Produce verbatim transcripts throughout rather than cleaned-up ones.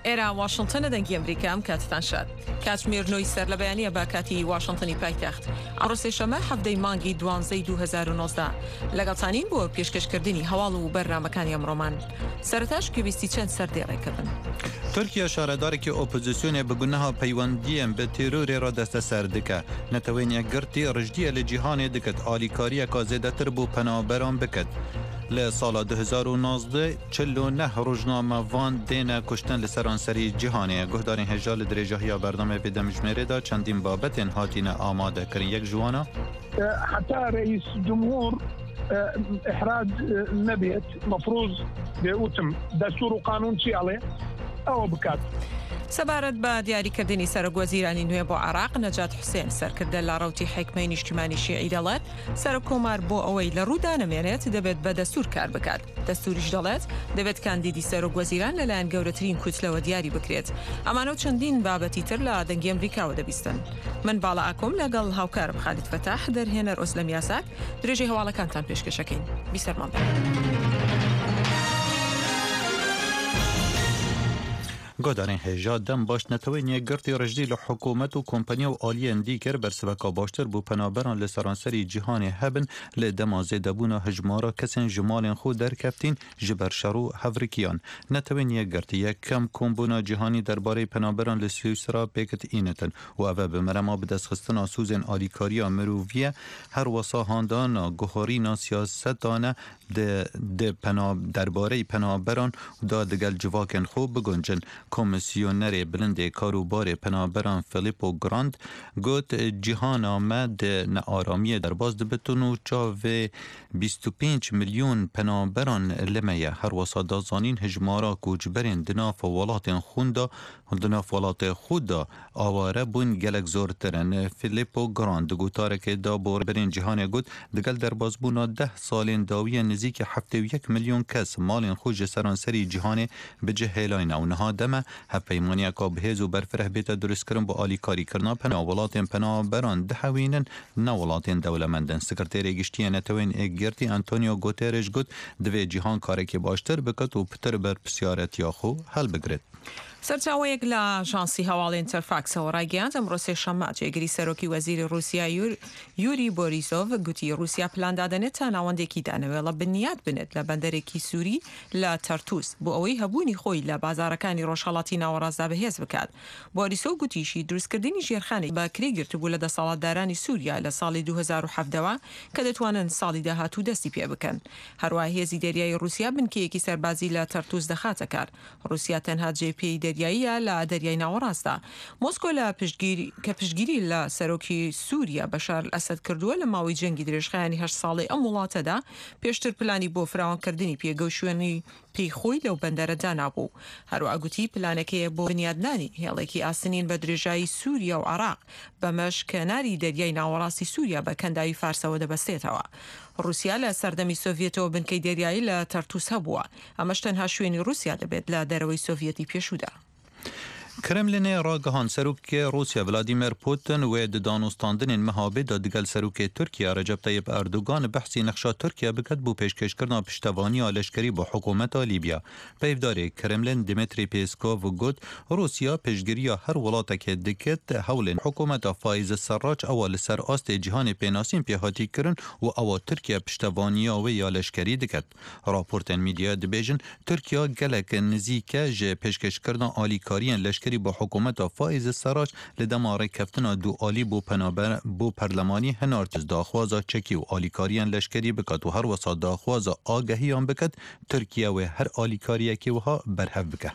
ئێرە واشنگتنە دەنگی ئەمریکام کاتتان شاد کاتژمێر نۆی سەر لە بەیانیە با کاتی واشنگتنی پایتەخت ئەڕۆسێشەمە هەفتەی مانگی دوانزەی دوو هەزار و نۆزدە لەگەڵتانین بۆ پێشکەشکردنی هەواڵ و بەرنامەکانی ئەمڕۆمان سەرەتاش پێویستی چەند سەردێڕێکردن. تورکیا شارەدارێکی ئۆپۆزیسیۆنێ بگونەها پەیوەندیان بە تێرۆرێ را دەستە سەر دکە نەتەوەینە گرتی ڕژدیە لە جیهانێ دکت ئالیکاریەکە زێدەتر بۆ پەنابەران بکەت. لە ساڵا دو هەزار و نۆزدە چل و نە ڕۆژنامە وان دێنە کوشتن لە سەرانسەری جیهانەیە گوهدارین هێژا لە درێژەهیا بەردەمە بێدەمژمێرێدا چەندین بابەتێن هاتینە ئامادەکردن یەک جوانە حتى رئيس جمهور إحراج نبيت مفروض بيوتم دستور وقانون شي عليه أو بكات سەبارەت بە دیاریکردنی سەرۆکوەزیرانی نوێ بۆ عێراق نەجات حوسێن سەرکردە لە ڕەوتی حکمەی نیشتیمانی شیعی دەڵێت سەرۆکۆمار بۆ ئەوەی لە ڕوودا نەمێنێت دەبێت بە دەستور کار بکات. دەستوریش دەڵێت دەبێت کاندیدی سەرۆکوەزیران لەلایەن گەورەترین کوتلەوە دیاری بکرێت. ئەمانە و چەندین بابەتی تر لە دەنگی ئەمریکاوە دەبیستن. من باڵا ئاکۆم لەگەڵ هاوکارم خالید فەتاح دەرهێنەر ئۆسلەم یاساک درێژەی هەواڵەکانتان پێشکەشەکەین. بیسەرمان گۆدارین هێژا دەم باش نەتەوەی نیەگرتی ڕژدی لە حکوومەت و کۆمپانیا و ئالیەن دیکر بەرسەبەکە باشتر بوو پەنابەران لە سەرانسەری جیهانی هەبن لە دەمازێ دەبوونە هەژمارە کەسێن ژمالێن خۆ دەرکەفتین ji ber şer û hevrikiyan netewên yekgirtî yekem kombûna cîhanî derbarê penaberan li Swîsra pêkit înetin û ev bi merema bi destxistina sûzên alîkariya miroviye her wesa handana guharîna siyasetan e di derbareyî penaberan da digel civakên xwe biguncin. Komisyonerê bilindê karûbarê penaberan Filippo Grandi got cîhana me di nearamiyê derbas dibitin û çavê bîst û pênc milyon penaberan li me ye her wesa da zanîn hejmara koçberên di nav welatên xwe da di nav welatê xwe da aware bûn gelek zortir in. Filippo Grandi di gotarekê da bo berên cîhanê got digel derbasbûna deh salên dawiye nizîkî heftê û yek milyon kes malên xwe ji seranserî cîhanê bi cih hêlayne û niha deme hevpeymaniyeka bihêz û berfireh bête duristkirin bo alîkarîkirina pena welatên penaberan dihewînin ne welatên dewlemendin. Sekreterê giştiyê netewên êgirtî Antonio Guterres got divê cîhan karekê baştir biket û pitir ber pisyaretiya xwe helbigirit. سەرچاوەیەک لە ژانسی هەواڵێن تەرفاکسەوە ڕایگەیاند ئەمڕۆ سێشەممە جێگیری سەرۆکی وەزیری رووسیا یوری بۆریسۆڤ گوتی رووسیا پلان دادەنێت تا ناوەندێکی دانەوێڵە بنیاد بنێت لە بەندەرێکی سووری لە تەرتوس بۆ ئەوەی هەبوونی خۆی لە بازارەکانی ڕۆژهەڵاتی ناوەڕاستدا بەهێز بکات. بۆریسۆ گوتیشی دروستکردنی ژێرخانێک بەکرێ گرتبوو لە دەسەڵاتدارانی سووریا لە ساڵی دوو هەزار و حەڤدەوە کە دەتوانن ساڵی داهاتوو دەستی پێ بکەن. هەروە هێزی دەریای رووسیا بنکەیەکی سەربازی لە تەرتوس دەخاتە کار. رووسیا تەنها جێپێی دەریاییە لە دەریای ناوەڕاستدا. مۆسکۆ لە کە پشتگیری لە سەرۆکی سووریا بەشار ئەسەد کردووە لە ماوەی جەنگی درێژخایانی هەشت ساڵی ئەم وڵاتەدا پێشتر پلانی بۆ فراوانکردنی پێگەشتوێنی پێیخۆی لەو بەندەرەدا نابوو. هەروە گوتی پلانەکەیە بۆ بنیادنانی هێڵێکی ئاسنین بە درێژایی سووریا و عێراق بەمەش کەناری دەریای ناوەڕاستی سووریا بە کەنداوی فارسەوە دەبەستێتەوە. رووسیا لە سەردەمی سۆڤێتەوە بنکەی دەریایی لە تەرتوس هەبووە. ئەمەش تەنها شوێنی رووسیا دەبێت لە دەرەوەی سۆڤێتی پێشودا. کرملینê ragihan serokê Rûsya Vladimir Putin wê di danûstandinên mehabê da digel serokê Tirkiye Recep Tayyip Erdogan behsî nexşa Tirkiye biket bû pêşkêşkirina piştevaniya leşkerî bi hikûmeta Libya. Peyvdarê Kremlin Dmitry Peskov got Rûsya pêşgiriya her welatekê diket hewlên hikûmeta Faiz Serraç ewa li ser astê cîhanê pênasîn pêhatî kirin û ewa Tirkiye piştevaniya wê ya leşkerî diket. Raportên mîdya dibêjin Tirkiye gelek nizîke ji pêşkêşkirina alîkariyên leşkerî با حکومت فائز سراج لدما رکفتنا دو آلی بو پنابر بو پرلمانی هنارتز داخوازا چکی و آلیکاریان لشکری بکد و هر وسا داخوازا آگهیان بکد ترکیه و هر آلیکاریه که وها برهف بکه.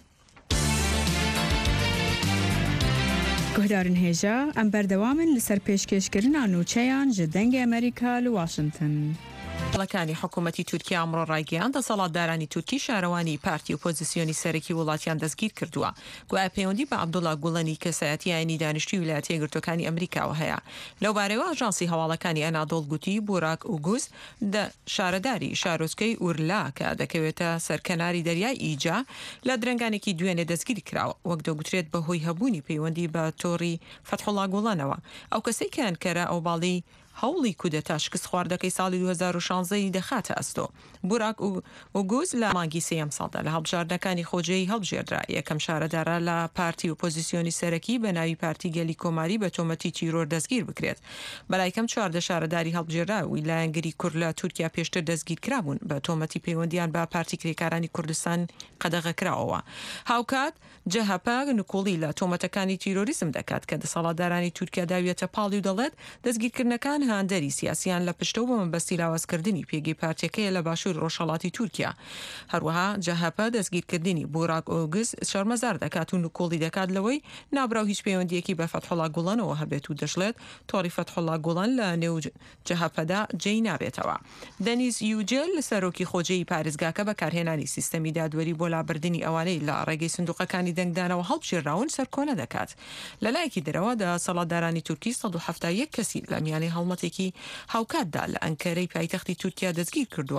گهدارن هێژا ئەم بەردەوامن لەسەر پێشکەشکردنا نوچەیان ji dengê ئەمریکا لە واشنگتن. لەکانی حکوومەتی تورکیا ئەمڕۆ ڕایگەیاند دەسەڵاتدارانی تورکی شارەوانی پارتی ئۆپۆزیسیۆنی سەرەکی وڵاتیان دەستگیر کردووە. گویا پەیوەندی بە عەبدوڵڵا گوڵەنی کەسایەتی ئاینی دانیشتووی ویلایەتە یەکگرتووەکانی ئەمریکاوە هەیە. لەو بارەوە ئاژانسی هەواڵەکانی ئەنادۆڵ گوتی بوراک ئوگوز شارەداری شارۆچکەی ئورلا کە دەکەوێتە سەرکەناری دەریای ئیجا لە درەنگانێکی دوێنێ دەستگیری کراوە وەک دەگوترێت بەهۆی هەبوونی پەیوەندی بە تۆڕی فەتحوڵڵا گوڵەنەوە. ئەو کەسەی کە ئەنکەرە ئەو باڵی هەوڵی کودەتا شکست خواردەکەی ساڵی دو هەزار و شانزە دەخاتە ئەستۆ. بوراک ئۆگوز لە مانگی سێم ساڵدا لە هەڵبژاردنەکانی خۆجەی هەڵبژێردرا. یەکەم شارەدارە لە پارتی ئۆپۆزیسیۆنی سەرەکی بە ناوی پارتی گەلی کۆماری بە تۆمەتی تیرۆر دەستگیر بکرێت. بەلایکەم چواردە شارەداری هەڵبژێردراوی لایەنگری کورد لە تورکیا پێشتر دەستگیر کرابوون بە تۆمەتی پەیوەندیان بە پارتی کرێکارانی کوردستان قەدەغەکراوەوە. هاوکات جەهەپا نکۆڵی لە تۆمەتەکانی تیرۆریزم دەکات کە دەسەڵاتدارانی تورکیا داویێتە پاڵی و دەڵێت دەستگیرکردنەکان هاندەری سیاسیان لە پشتەوە بە مەبەستی لاوازکردنی پێگەی پارتیەکەیە لە باشوور ڕۆژهەڵاتی تورکیا. هەروەها جەهەپا دەستگیرکردنی بوراک ئۆگز شەرمەزار دەکات و نکۆڵی دەکات لەوەی نابراو هیچ پەیوەندیەکی بە فەتحوڵا گوڵانەوە هەبێت و دەشڵێت تۆڕی فەتحوڵا گوڵان لە نێو جەهەپەدا جێی نابێتەوە. دەنیز یوجل سەرۆکی خۆجەی پارێزگاکە بەکارهێنانی سیستەمی دادوەری بۆ لابردنی ئەوانەی لە ڕێگەی سندوقەکانی دەنگدانەوە هەڵبژێراون سەرکۆنە دەکات. لەلایەکی دەرەوە دەسەڵاتدارانی تورکی سەد و هەفتاد و یەک کەسی لە میانەی هەڵمەتێکی هاوکاتدا لە ئەنکەرەی پایتەختی تورکیا دەستگیر کردووە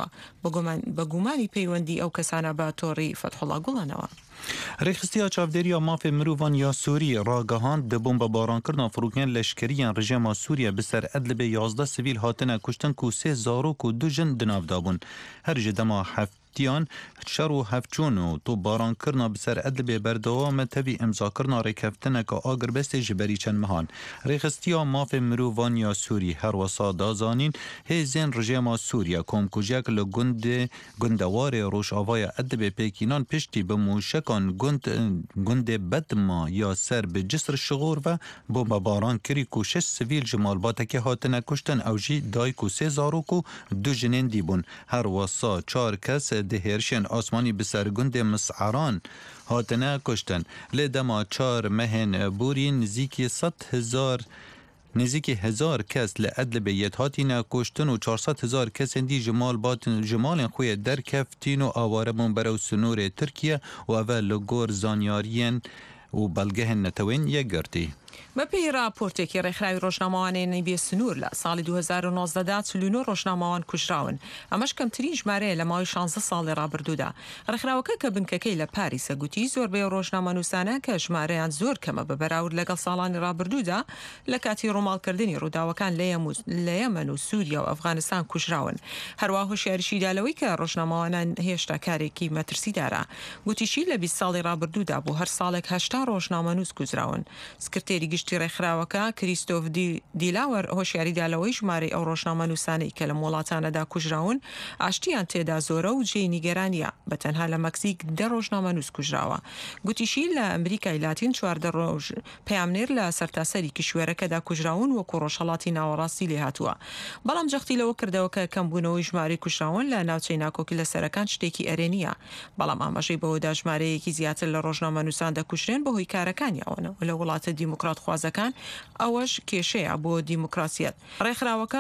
بە گومانی پەیوەندی ئەو کەسانە بە تۆڕی فەتحوڵا گوڵانەوە. ڕێخستیا چاودێریە مافێ مرۆڤان یا سووری ڕاگەهاند دەبوون بە باڕانکردنا فروکێن لەشکریان ڕژێما سووریا بسەر ئەدلبێ یازدە سڤیل هاتنە کوشتن و سێ زارۆک و دو ژن دناودا بوون. هەر ji dema heftiyan şer û hevçûn û tu barankirina bi ser Edlibê berdewam e tevî imzakirina rêkeftineka Agirbestê ji berî çend mehan. Rêxistiya mafê mirovan ya Sûrî her wesa dazanîn hêzên rejêma Sûriya komkujek li gundê gundewarê Rojavaya Edlibê pêkînan piştî bi mûşekan gund gundê Bedma ya ser bi cisr şiğor ve bombebaran kirî ku şeş sivîl ji malbatekê hatine kuştin ew jî dayk û sê zarok û du jinên dîbûn. Her wesa çar kes di hêrişên asmanî bi ser gundê Mis'aran hatine kuştin. Lê dema çar mehên borî nizîkî sed hezar Nêzîkî hezar kes li Edlibê yet hatîne kuştin û çar sed hezar kesên dî ji malbatên ji malên xwe yê derkeftin û aware bûn berew sunûrê Tirkiye û ev e li gor zanyariyên û belgehên netewên yek girtî. بەپێی راپۆرتێکی ڕێکخراوی ڕۆژنامەوانێنەی بێ سنوور لە ساڵی دو هەزار و نۆزدەدا چل و نۆ ڕۆژنامەوان کوژراون. ئەمەش کەمترین ژمارەیە لە ماوەی شانزە ساڵی ڕابردوودا. ڕێکخراوەکە کە بنکەکەی لە پاریسە گوتی زۆربەی ڕۆژنامە نووسانە کە ژمارەیان زۆر کەمە بە بەراورد لەگەڵ ساڵانی ڕابردوودا لە کاتی ڕۆماڵکردنی ڕووداوەکان لە یەمەن و سووریا و ئەفغانستان کوژراون. هەروە هۆشیاریشیدا لەوەی کە ڕۆژنامەوانان هێشتا کارێکی مەترسیدارە. گوتیشی لە بیست ساڵی ڕابردوودا بۆ هەر ساڵێک هەشتا ڕۆژنامە نووس کوژراون. سکرتێری گشتی ڕێکخراوەکە کریستۆف دیلاوەر هۆشیاریدا لەوەی ژمارەی ئەو ڕۆژنامە نووسانەی کە لە وڵاتانەدا کوژراون ئاشتیان تێدا زۆرە و جێی نیگەرانیە. بەتەنها لە مەکسیک دە ڕۆژنامە نووس کوژراوە. گوتیشی لە ئەمریکای لاتین چواردە ڕۆژ پەیامنێر لە سەرتاسەری کشوێرەکەدا کوژراون وەکو ڕۆژهەڵاتی ناوەڕاستی لێ هاتووە. بەڵام جەختی لەوە کردەوە کە کەمبوونەوەی ژمارەی کوژراون لە ناوچەی ناکۆکی لە سەرەکان شتێکی ئەرێنیە. بەڵام ئاماژەی بەوەدا ژمارەیەکی زیاتر لە ڕۆژنامە نووسان دەکوژرێن بەهۆی کارەکانیەوەنە و لە وڵاتە دیموکرات خوازەکان ئەوەش کێشەیە بۆ دیموکراسیەت. ڕێکخراوەکە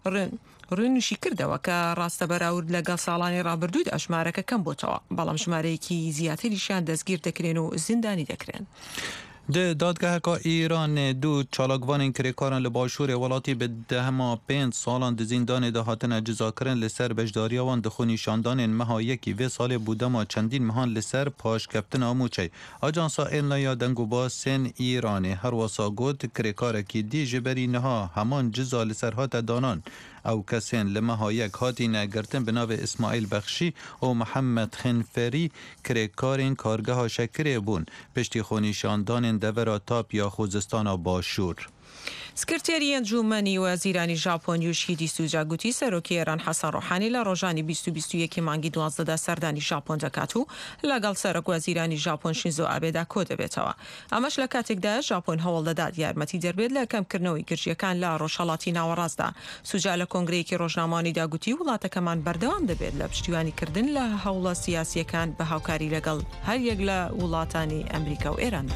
ڕوونشی کردەوە کە ڕاستە بەراورد لەگەڵ ساڵانی ڕابردوودا ژمارەکە کەم بۆتەوە، بەڵام ژمارەیەکی زیاتریشان دەستگیر دەکرێن و زیندانی دەکرێن. د دادگهکا ایران دو چالاکوانین کرێکارن li başûrê welatî bi dehema pênc salan di zîndanê de hatine cizakirin li ser bejdariya wan di xwînîşandanên meha yekî vê salê bû dema çendîn mehan li ser paşkeftina Mûçey. Ajansa Ênlaya Dengûbasên Îranê her wesa got kirêkarekî dî ji berî niha heman ciza li ser hate danan. Ew kesên li meha yek hatîne girtin bi navê İsmaîl Bexşî û Mihemed Xinferî kirêkarên kargeha Şekirê bûn piştî xwînîşandanên devera tap ya Xuzistana Başûr. سکرتێری ئەنجومەنی وەزیرانی ژاپۆن یۆشیهیدی سوجا گوتی سەرۆکی ئێران حەسەن ڕۆحانی لە ڕۆژانی بیست و بیست و یەکی مانگی دوازدەدا سەردانی ژاپۆن دەکات و لەگەڵ سەرۆک وەزیرانی ژاپۆن شینزۆ ئابێدا کۆ دەبێتەوە. ئەمەش لە کاتێکدا ژاپۆن هەوڵ دەدات یارمەتی دەربێت لە کەمکردنەوەی گرژیەکان لە ڕۆژهەڵاتی ناوەڕاستدا. سوجا لە کۆنگرەیەکی ڕۆژنامەوانیدا گوتی وڵاتەکەمان بەردەوام دەبێت لە پشتیوانیکردن لە هەوڵە سیاسیەکان بە هاوکاری لەگەڵ هەر یەک لە وڵاتانی ئەمریکا و ئێراندا.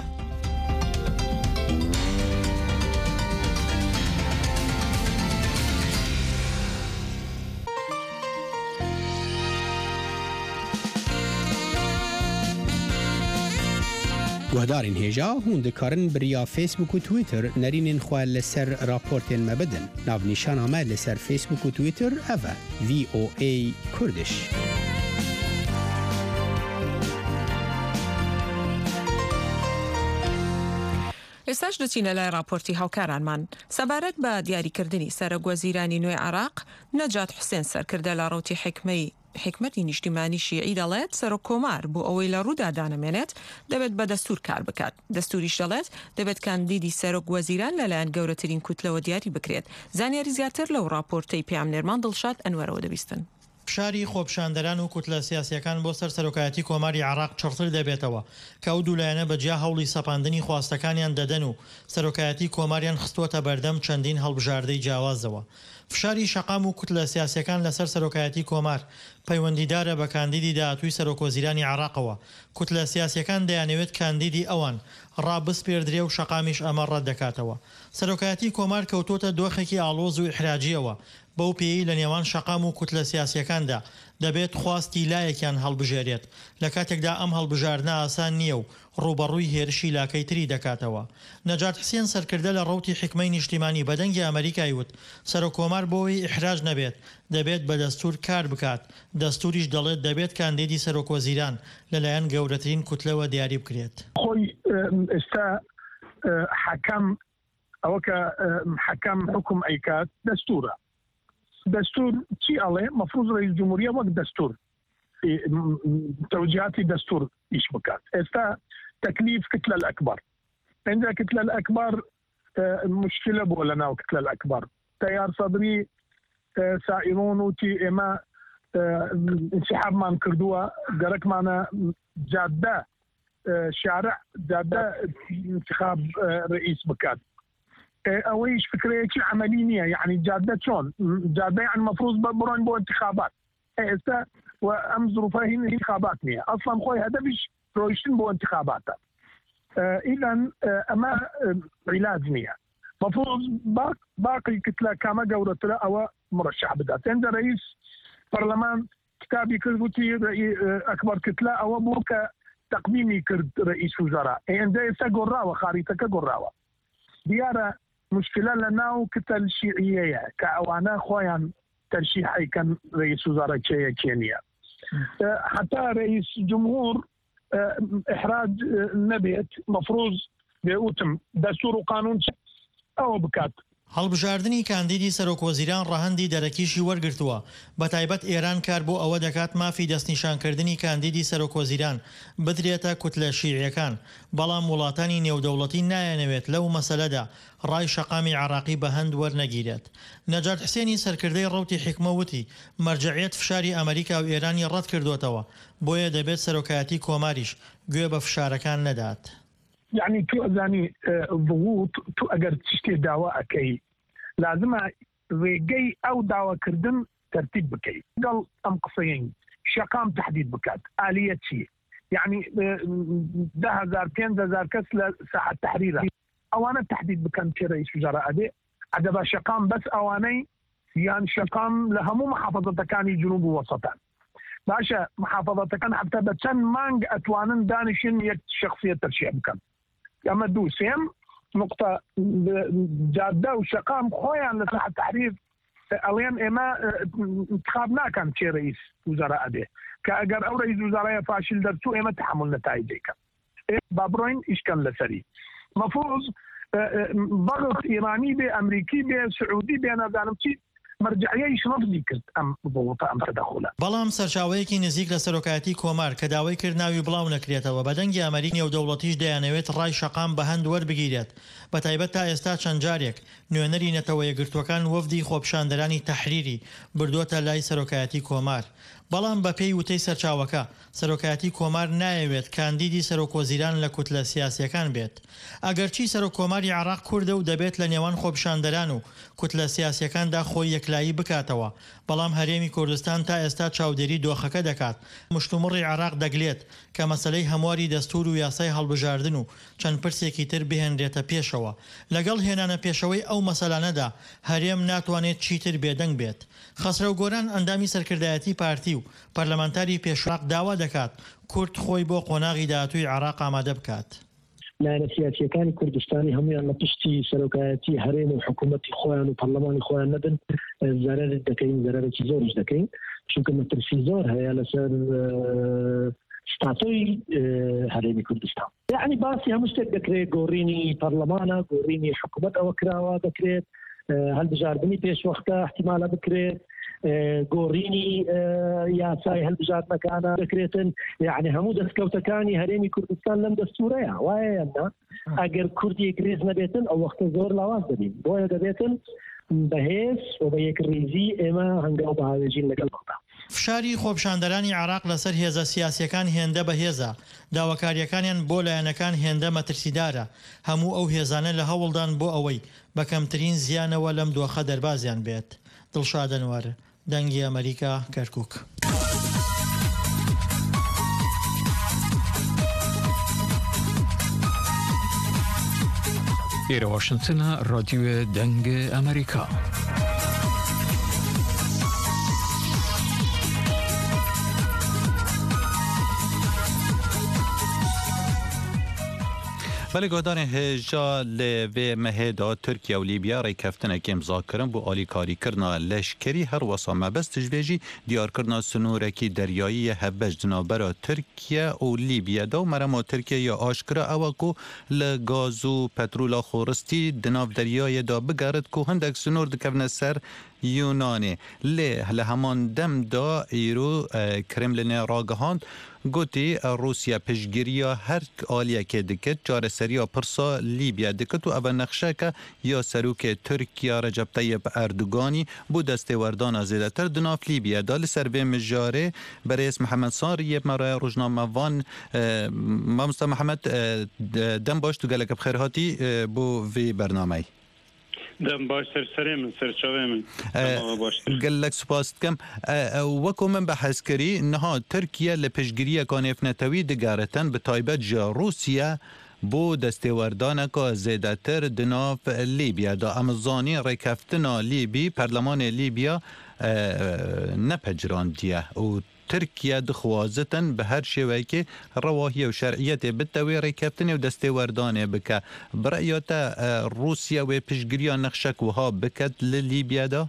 guhdarên hêja hûn dikarin biriya Facebook û Twitter nerînên xwe li ser raportên me bidin. Navnîşana me li ser Facebook û Twitter ev e V O A Kurdiş. ئێستاش دەچینە لای راپۆرتی هاوکارانمان. سەبارەت بە دیاریکردنی سەرۆکوەزیرانی نوێ عێراق، نەجات حوسێن سەرکردە لە ڕوتی حکمەی حکمەتی نیشتیمانی شیعی دەڵێت سەرۆک کۆمار بۆ ئەوەی لە ڕوودا دانەمێنێت دەبێت بە دەستور کار بکات. دەستوریش دەڵێت دەبێت کاندیدی سەرۆک وەزیران لەلایەن گەورەترین کوتلەوە دیاری بکرێت. زانیاری زیاتر لەو راپۆرتەی پێام نێرمان دڵشاد ئەنوەرەوە دەبیستن. فشاری خۆپشاندەران و کوتلە سیاسیەکان بۆ سەر سەرۆکایەتی کۆماری عێراق چڕتر دەبێتەوە کە ئەو دوولایەنە بەجیا هەوڵی سەپاندنی خواستەکانیان دەدەن و سەرۆکایەتی کۆماریان خستووەتە بەردەم چەندین هەڵبژاردەی جیاوازەوە. فشاری شەقام و کوتلە سیاسیەکان لەسەر سەرۆکایەتی کۆمار پەیوەندیدارە بە کاندیدی داهاتووی سەرۆکوەزیرانی عێراقەوە. کوتلە سیاسیەکان دەیانەوێت کاندیدی ئەوان ڕابسپێردرێ و شەقامیش ئەمە ڕەت دەکاتەوە. سەرۆکایەتی کۆمار کەوتۆتە دۆخێکی ئاڵۆز و ئیحراجیەوە. بەو پێی لە نێوان شەقام و کوتلە سیاسیەکاندا دەبێت خواستی لایەکیان هەڵبژێرێت. لە کاتێکدا ئەم هەڵبژاردنە ئاسان نییە و ڕوبەڕووی هێرشی لاکەی تری دەکاتەوە. نەجات حوسێن سەرکردە لە ڕوتی حکمەی نیشتیمانی بەدەنگی ئەمریکای وت سەرۆک کۆمار بۆەوەی ئیحراج نەبێت دەبێت بە دەستور کار بکات. دەستوریش دەڵێت دەبێت کاندیدی سەرۆکوەزیران لەلایەن گەورەترین کوتلەوە دیاری بکرێت. خۆی ئێستا حەکەم ئەوە کە حەکەم حکم ئەیکات دەستورە. دستور چی ئەڵێ مەفروض ڕئیس جمهوریە وەک دەستور توجیهاتی دەستور ئیش بکات. ئێستا تەکلیف کتلە الأكبر عندها كتلة الأكبر مشكلة بۆ لە ناو كتلة الأكبر تیار سەدری سائرون وتی ئێمە انسحابمان کردووە گەرەکمانە جادە شارع جادە انتخاب رئیس بکات. اويش فكريتي عمليه يعني جاده شلون جاده يعني المفروض برون بو انتخابات هسه وام ظروفها هي انتخابات نيه اصلا خوي هدفش رويشن بو انتخابات آه اذا آه اما آه علاج نيه مفروض باقي باقي كتله كما قولت له او مرشح بدات عند رئيس برلمان كتابي كربوتي اكبر كتله او بوك تقديمي كرد رئيس وزراء عند سقراوه خريطه كقراوه دياره مشكلة لنا وكتل شيعية كأوانا خويا ترشيحي كان رئيس وزراء كينيا حتى رئيس جمهور إحراج نبيت مفروض بأوتم دستور وقانون أو بكات. هەڵبژاردننی کاندیدی سەرۆکوەزیران ڕەهەندی دەرەکیشی وەرگرتووە. بە تایبەت ئێران کار بۆ ئەوە دەکات مافی دەستنیشانکردنی کاندیدی سەرۆکوەزیران بدرێتە کوتلە شیعیەکان. بەڵام وڵاتانی نێودەوڵەتی نایەنەوێت لەو مەسەلەدا ڕای شەقامی عێراقی بە هەند وەرنەگیرێت. نەجات حوسێنی سەرکردەی ڕەوتی حکمەوتی مەرجەعیەت فشاری ئەمریکا و ئێرانی ڕەت کردوتەوە بۆیە دەبێت سەرۆکایەتی کۆماریش گوێ بە فشارەکان نەدات. يعني تو أزاني ضغوط تو أجر تشتي دعوة أكيد لازم رجعي أو دعوة كردن ترتيب بكي قال أم قصيين شقام تحديد بكات آلية شيء يعني ده هزار كين ده هزار كس لساعة تحريرها أوانا تحديد بكان كرئيس وزراء أدي عدبا شقام بس أواني يعني شقام لهمو محافظة كاني جنوب وسطان باشا محافظة كان حتى بتشن مانج أتوانن دانشين يك شخصية ترشيح بكان أما دوسيم نقطة جادة وشقام خويا لساحة التحرير اليوم إما انتخابنا كان شي رئيس وزراء أدي كأجر أو رئيس وزراء فاشل درتو إما تحمل نتائجك بابروين إيش كان لسري مفروض ضغط إيراني بأمريكي بسعودي بأنا دانمتي مرجعيش نفضي كرد أم ضغوطة أم تدخله بەڵام سەرچاوەیەکی نزیک لە سەرۆکایەتی کۆمار کە داوای کرد ناوی بڵاو نەکرێتەوە بەدەنگی ئەمریکی و دەوڵەتیش دەیانەوێت ڕای شەقام بە هەند وەربگیرێت. بە تایبەت تا ئێستا چەند جارێک نوێنەری نەتەوە یەکگرتوەکان وەفدی خۆپشاندەرانی تەحریری بردووەتە لای سەرۆکایەتی کۆمار. بەڵام بە پێی وتەی سەرچاوەکە سەرۆکایەتی کۆمار نایەوێت کاندیدی سەرۆکوەزیران لە کوتلە سیاسیەکان بێت. ئەگەرچی سەرۆک کۆماری عێراق کوردە و دەبێت لە نێوان خۆپشاندەران و کوتلە سیاسیەکاندا خۆی یەکلایی بکاتەوە. بەڵام هەرێمی کوردستان تا ئێستا چاودێری دۆخەکە دەکات. مشتومڕی عێراق دەگلێت کە مەسەلەی هەمواری دەستور و یاسای هەڵبژاردن و چەند پرسێکی تر بهێنرێتە پێشەوە. لەگەڵ هێنانە پێشەوەی ئەو مەسەلانەدا هەرێم ناتوانێت چیتر بێدەنگ بێت. خەسرە و گۆران ئەندامی سەرکردایەتی پارتی و پەرلەمانتاری پێشراق داوا دەکات کورد خۆی بۆ قۆناغی داهاتووی عێراق ئامادە بکات. لایەنە سیاسیەکانی کوردستانی هەمویان لە پشتی سەرۆکایەتی هەرێم و حکوومەتی خۆیان و پەرلەمانی خۆیان نەبن زەرەرێک دەکەین زەرەرێکی زۆرش دەکەین چونکە مەترسی زۆر هەیە لەسەر ستاتۆی هەرێمی کوردستان. یعنی باسی هەموو شتێک دەکرێت گۆڕینی پەرلەمانە، گۆڕینی حکوومەت ئەوە کراوە دەکرێت، هەڵبژاردننی پێشوەختە احتیمالە بکرێت، گۆڕینی یاسای هەڵبژاردنەکانە دەکرێتن. یعنی هەموو دەستکەوتەکانی هەرێمی کوردستان لەم دەستورەیە وایە نا ئەگەر کوردی گرێز نەبێتن ئەو وەختە زۆر لاواز دەبین، بۆیە دەبێتن بەهێز و بە یەکڕێزی ئێمە هەنگاو بەهاوێژین لەگەڵ بڵدا. فشاری خۆپشاندەرانی عراق لەسەر هێزە سیاسیەکان هێندە بەهێزە، داواکاریەکانیان بۆ لایەنەکان هێندە مەترسیدارە. هەموو ئەو هێزانە لە هەوڵدان بۆ ئەوەی بە کەمترین زیانەوە لەم دۆخە دەربازیان بێت. دڵشاد ئەنوەر، دەنگی ئەمریکا، کەرکووک. ئێرە واشنتنە، ڕادیۆ دەنگ ئەمریکا. بله گودان هجا لوی مهدا ترکیه و لیبیا رای کفتنه که امضا کرن بو آلی کاری کرنا لشکری هر وسا مبست تجویجی دیار کرنا سنورکی دریایی هبج جنابرا ترکیه و لیبیا دو مرما ترکیه یا آشکرا اوکو لگازو پترولا خورستی دناف دریای دا بگرد که هندک سنور دکفن سر یونانی لی لهمان دم دا ایرو کرملین راگهاند گوتی روسیا پشگیریا هر آلیه که دکت جار سریا پرسا لیبیا دکت و او نقشه که یا سروک ترکیه رجب طیب اردوگانی بو دسته وردان زیده تر دناف لیبیا دال سر به مجاره برای اسم محمد صاری مرای روزنامه وان مامستا محمد دم باش تو گلک بخیر هاتی بو وی برنامه دم باش سر سری من سر چاوه من قال لك سپاس کم وکو من بحث کری نها ترکیه لپشگیری کانف نتوی دگارتن به تایبت جا روسیه بو دستوردان که زیده تر دناف لیبیا دا امزانی رکفتنا لیبی پرلمان لیبیا نپجران دیه و ترکیه دخوازتن به هر شوی که رواهی و شرعیت بتوی ریکفتن و دستوردانه بکه برایات روسیا و پشگیری نقشک وها بکد لیبیا دا؟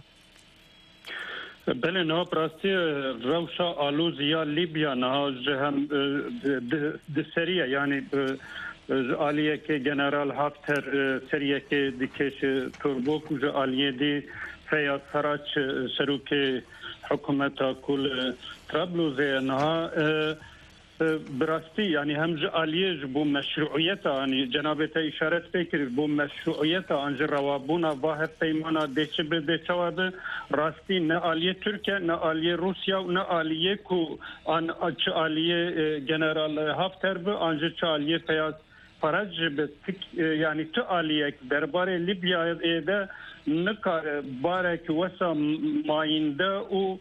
بله نه براستی روشا آلوز یا لیبیا نه جهم دسریه یعنی آلیه که جنرال هافتر سریه که دیکش توربوک و آلیه دی فیاد فراچ سروک حکومت کل طرابلس انها براستی یعنی هم آلیه بو مشروعیت یعنی جنابت اشارت فکر بو مشروعیت انج روابونا واحد پیمانا دچ به دچواد راستی نه آلیه ترکیه نه آلیه روسیا نه آلیه کو ان اچ آلیه جنرال هافتر به انج چ آلیه فیاض فرج به یعنی تو آلیه درباره لیبیا ده نکار بارک وسا ماینده او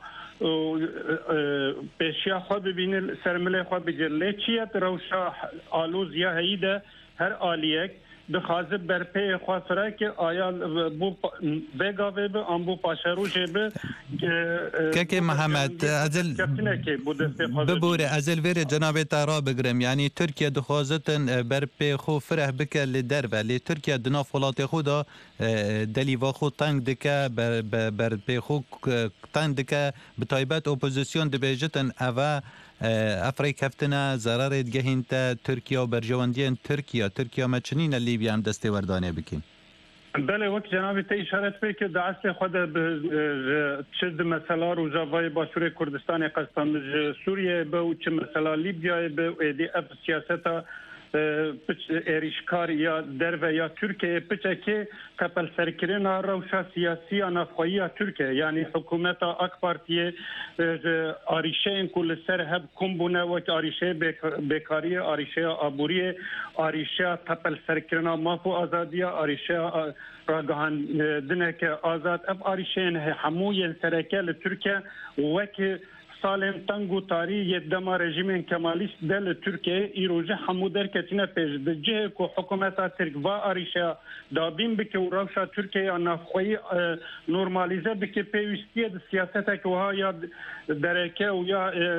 پیشیا خود ببینه سرمله خود بجله چیت روشا آلوز یا هیده هر آلیک دخوازه برپی خواسره که آیا بو بگاوه به آن بو پاشروشه به که که محمد ازل ببوره ازل ویر جناب تارا بگرم یعنی ترکیه دخوازتن برپی خو فره بکه لدر ولی ترکیه دناف ولات خودا دلیوا خو تنگ دکه برپی خو تنگ دکه بطایبت اپوزیسیون دبیجتن اوه افریق هفتنا ضرر دگهین تا ترکیه و برجواندین ترکیه ترکیه ما چنین لیبیا هم دسته وردانه بکن بله وقت جنابی تا اشارت به که دعست خود چه مثلا رو جوای باشور کردستان قسطن سوریه به و چه مثلا لیبیا به ایدی اف سیاستا ایریشکار یا در و یا ترکیه پچه که کپل سرکرین روشا سیاسی نفخویی ترکیه یعنی حکومت اک پارتیه آریشه این کل سر هب کم بونه و آریشه بیکاری آریشه آبوری آریشه کپل سرکرین مافو آزادی آریشه راگهان دنه که آزاد اب آریشه هموی سرکه لترکیه و که سالم تنگو تاری یدما رژیم کمالیست دل ترکیه ایروجه همو در کتینه پیش دجه که حکومت ترک و آریشه دابین بکه و روشا ترکیه نفخوی نورمالیزه بکه پیوستی سیاست که وها یا درکه و یا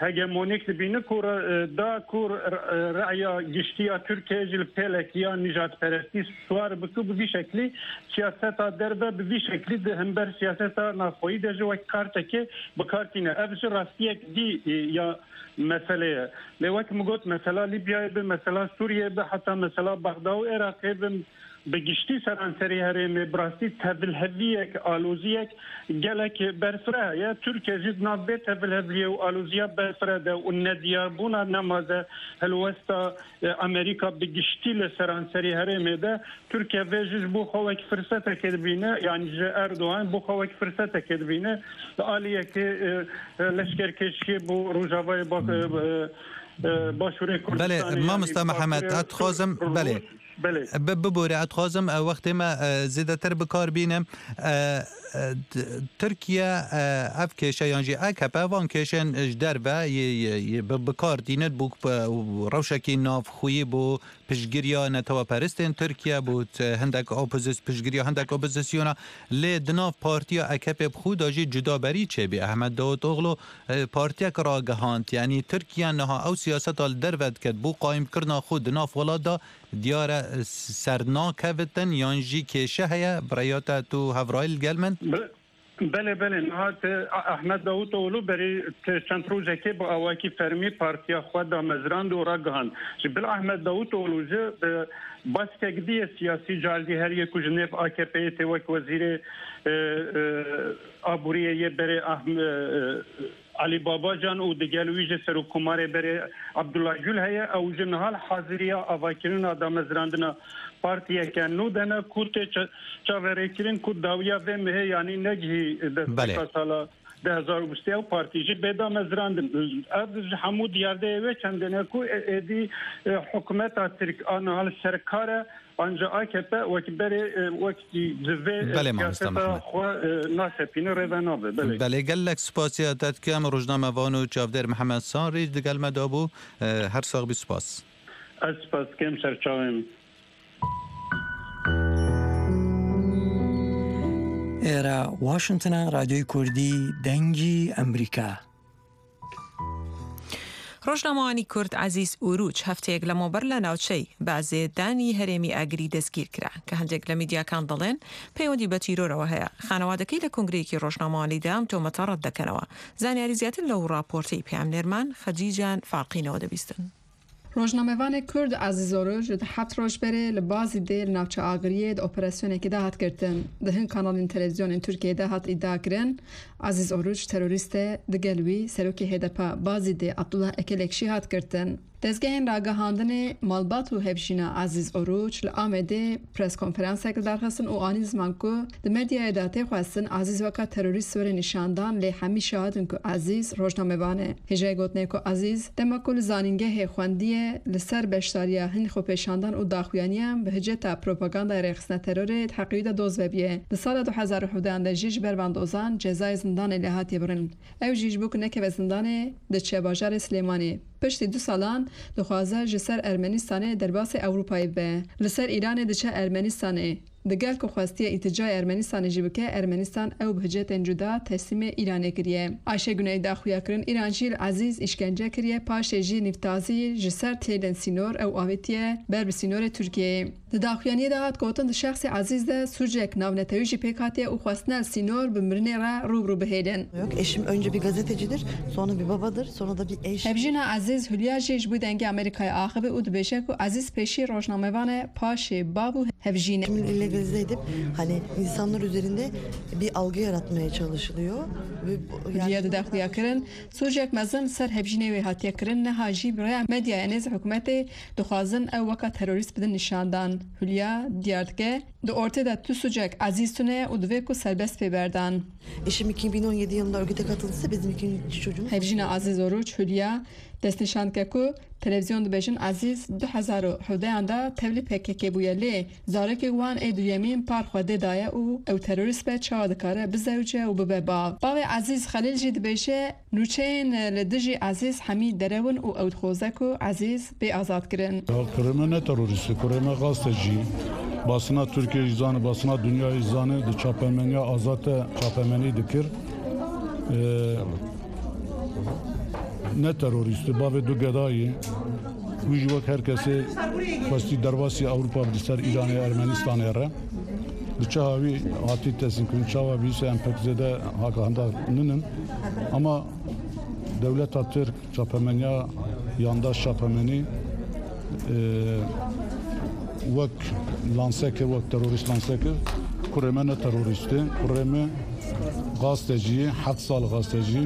هجمونيك بين كور دا كور رأي جشتيا تركيا جل بيلك يا نجات برستيس سوار بكو بشكل سياسة دربة بشكل ده هم بر سياسة نافوي ده جو كارتك بكارتنا أبز راستيك دي يا مسألة لوقت مقول مسألة ليبيا بمسألة سوريا حتى مسألة بغداد وعراق بگشتی سرانسری هرم براستی تبل هویک آلوزیک گلک برفره یا ترکیه جد نابه تبل هویه و آلوزیا برفره ده و ندیار بونا نمازه هلوستا امریکا بگشتی لسرانسری هرم ده ترکیه ویجز بو خوک فرصت کدبینه یعنی جه اردوان بو خوک فرصت کدبینه آلیه که لشکر کشی بو روجاوای با باشوره کردستانی بله ما مستر محمد اتخوازم بله ببوره اتخوازم وقت ما زیاده تر بکار بینم ترکیه اف کشه یانجی اکپه وان کشن اجدر و بکار دیند بو روشکی ناف خویی بو پشگیریا نتوا پرستین ترکیه بود هندک اپوزیس پشگیریا هندک اپوزیسیونا لی دناف پارتیا اکپه بخود آجی جدا بری چه بی احمد داوود اغلو پارتیا کرا گهانت یعنی ترکیه نها او سیاست آل درود کد بو قایم کرنا خود دناف ولادا دیار سرنا کوتن یانجی کشه هیا برایات تو هفرایل گلمن بله بله نهات احمد داوود اولو بری چند روزه که با اواکی فرمی پارتیا خود دا مزراند و را گهان جبل احمد داوود اولو جه بس تقدی سیاسی جالدی هر یک جنیف آکپی توک وزیر آبوریه یه بری علی بابا جان و دیگر ویژه سر کماره بری عبدالله گل هیا او جنحال حاضریا آواکرین آدم مزراندنا پارتیا که نو دنا کورت چاوره کرین کورت داویا و مه یعنی نگی دست سالا ده هزار و بیست و پارتیجی بدا مزراندن از حمود یارده و چندنه کو ادی حکومت ترک آنها سرکاره آنجا آکپه وقتی بری وقتی زوی بله مستر خو ناسپین روانابه بله بله گلک سپاسیاتت کم روزنامه وانو چاودر محمد سان ریج دگل مدابو هر ساق بی سپاس از سپاس کم سرچاویم ایرا واشنطن رادیوی کردی دنگی امریکا روزنامه‌نویس کرد عزیز اوروچ هفته یک لما بر لناوچی بعضی دانی هرمی اگری دستگیر کرد که هندک لمیدیا کان دلن پیوندی به تیرور و هیا خانوادگی لکنگریکی روزنامه‌نویس دام تو مترد دکنوا زنی زیادی لو راپورتی پیام نرمان خدیجان فارقی نوده بیستن روزنامه‌وان کرد عزیز اوروچ ده هفت روز بره لبازی دیل ناوچه آگریه ده اپراسیونی که ده هات کردن ده هن کانال تلویزیون ترکیه ده هات ادعا کرن عزیز اوروچ تروریست ده گلوی سروکی هدپا بازی ده عبدالله اکلکشی هات کردن دزگهین راگهاندن مالبات و هفشینا عزیز اوروچ لآمده پرس کنفرانس اکل درخستن و آنی زمان که ده مدیا داته خواستن عزیز وکا تروریست سور نشاندان لی همی شاهدن که عزیز روزنامه‌وانه هجای گوتنه که عزیز دما کل زانینگه خواندیه لسر بشتاریا هن خو پیشاندان و داخویانیم به هجتا پروپاگاندا رخصنه ترور تحقیق دوز وبیه ده سال دو هزار و هفده جیج بربندوزان جزای زندان لحاتی برن او جیج بوک نکه زندان ده چه باجار سلیمانی پشت دو سالان دخوازه جسر ارمنستان درباس اروپایی به لسر ایران دچه ارمنستان دگل که خواستی اتجاه ارمنستان جیبکه ارمنستان او بهجت انجدا تسلیم ایران کریه عایشه گنای داخویا کرن ایرانجیل عزیز اشکنجه کریه پاش جی نفتازی جسر تیلن سینور او آویتیه بر سینور ترکیه داخویانی دهات گوتن د شخص عزیز ده سوجک navnetevişi پکاتی او خواستن سینور بمرنه را روبرو بهیدن Yok eşim önce bir gazetecidir, sonra bir babadır, sonra da bir eş. Hevjina Aziz Hülya jiş bu denge Amerika'ya akıbı ud beşek u Aziz peşi rojnamevane paşi babu hevjine. İllegalize edip hani insanlar üzerinde bir algı yaratmaya çalışılıyor. Hülya da daxliya kirin sujek mezin ser hevjine ve hatiye kirin ne haji buraya medya enez hükümeti duxazın ev vaka terörist bidin nişandan. Hülya diyardke de ortada tu sujek Aziz tune u dve ku serbest beberdan. Eşim iki bin on yedi yılında örgüte katılırsa bizim ikinci çocuğumuz. Hevjina Aziz Oruç Hülya destnişan ke ku televizyon dibêjin Aziz du hezar û hewdeyan da tevlî P K K bûye lê zarekê wan ê duyemîn par xwedê daye û ew terorîst be çawa dikare bizewce û bibe bav. Bavê Aziz Xelîl jî dibêje nûçeyên li dijî Aziz hemî derewin û ew dixwaze ku Aziz bê azad kirin. Kurême ne terorîstî, kurême gaztecî. Basına Türkiye izanı, basına dünya izanı di çapemeniya azate çapemeni dikir. نه تروریست باو دو گدایی ویژ وک هر کسی خواستی درواسی اروپا بسر ایران ارمنستان را بچه هاوی آتی تسین کن چاوا بیسه امپک زده هاکا هنده ننن اما دولت ترک چاپمنیا یانداش چاپمنی وک لانسه که وک تروریست لانسه که کرمه نه تروریسته کرمه غاستجی حد سال غاستجی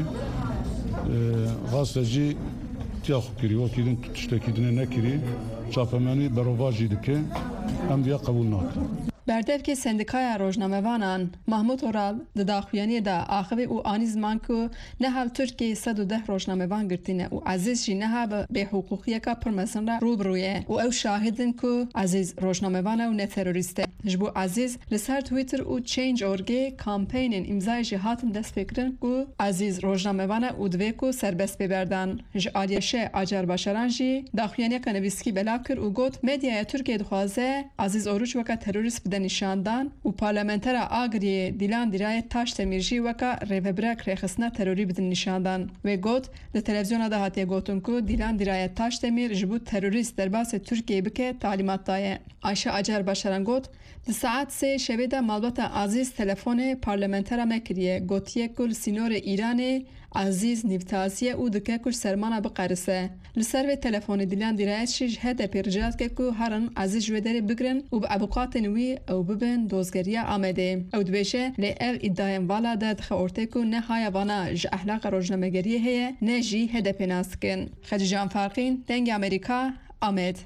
غاستجی تیاخو کری وکیدن تشتکیدن نکری چاپمنی برواجی دکه ام بیا قبول ناکن بردف که سندیکای روزنامه‌وانان محمود اورال دداخویانی دا آخوی او آنی زمان که نه هل ترکی صد و ده روزنامه‌وان گرتینه و عزیز جی نه ها به حقوقیه که پرمسن را روبرویه و او شاهدن که عزیز روزنامه‌وان و نه تروریسته جبو عزیز لسر تویتر او چینج اورگی کامپینین امضای جهاتن دست فکرن که عزیز روزنامه‌وان او دوی که سربست ببردن ج آلیشه آجر باشران جی داخویانی که نویسکی بلا کر و گوت مدیا ترکیه دخوازه عزیز اوروچ وکا تروریست نشاندان و پارلمانتر آگری دیلان دیرای تاش تمیرجی وکا ریوبرک رخصنا تروری بدن نشاندان و گوت د تلویزیون ده هاتی گوتن کو دیلان دیرای تاش تمیر جبو تروریست در باس ترکیه بکه تعلیمات دایه عایشه اجر باشران گوت د ساعت سه شبه ده مالبات عزیز تلفن پارلمانتر مکریه گوتیه کل سینور ایران عزیز نیفتازیه او دکه کل سرمانه بقرسه لسر و تلفن دیلان دیرای شیج هده پیرجات که که هرن عزیز جویداری بگرن و به ابوقات نوی او ببن دوزگریه آمده او دویشه لی او ادایم والا ده دخه ارته که نه های وانا ج احلاق روزنامه‌گریه هیه نه جی هده پیناسکن خدیجان فرقین دنگ امریکا آمد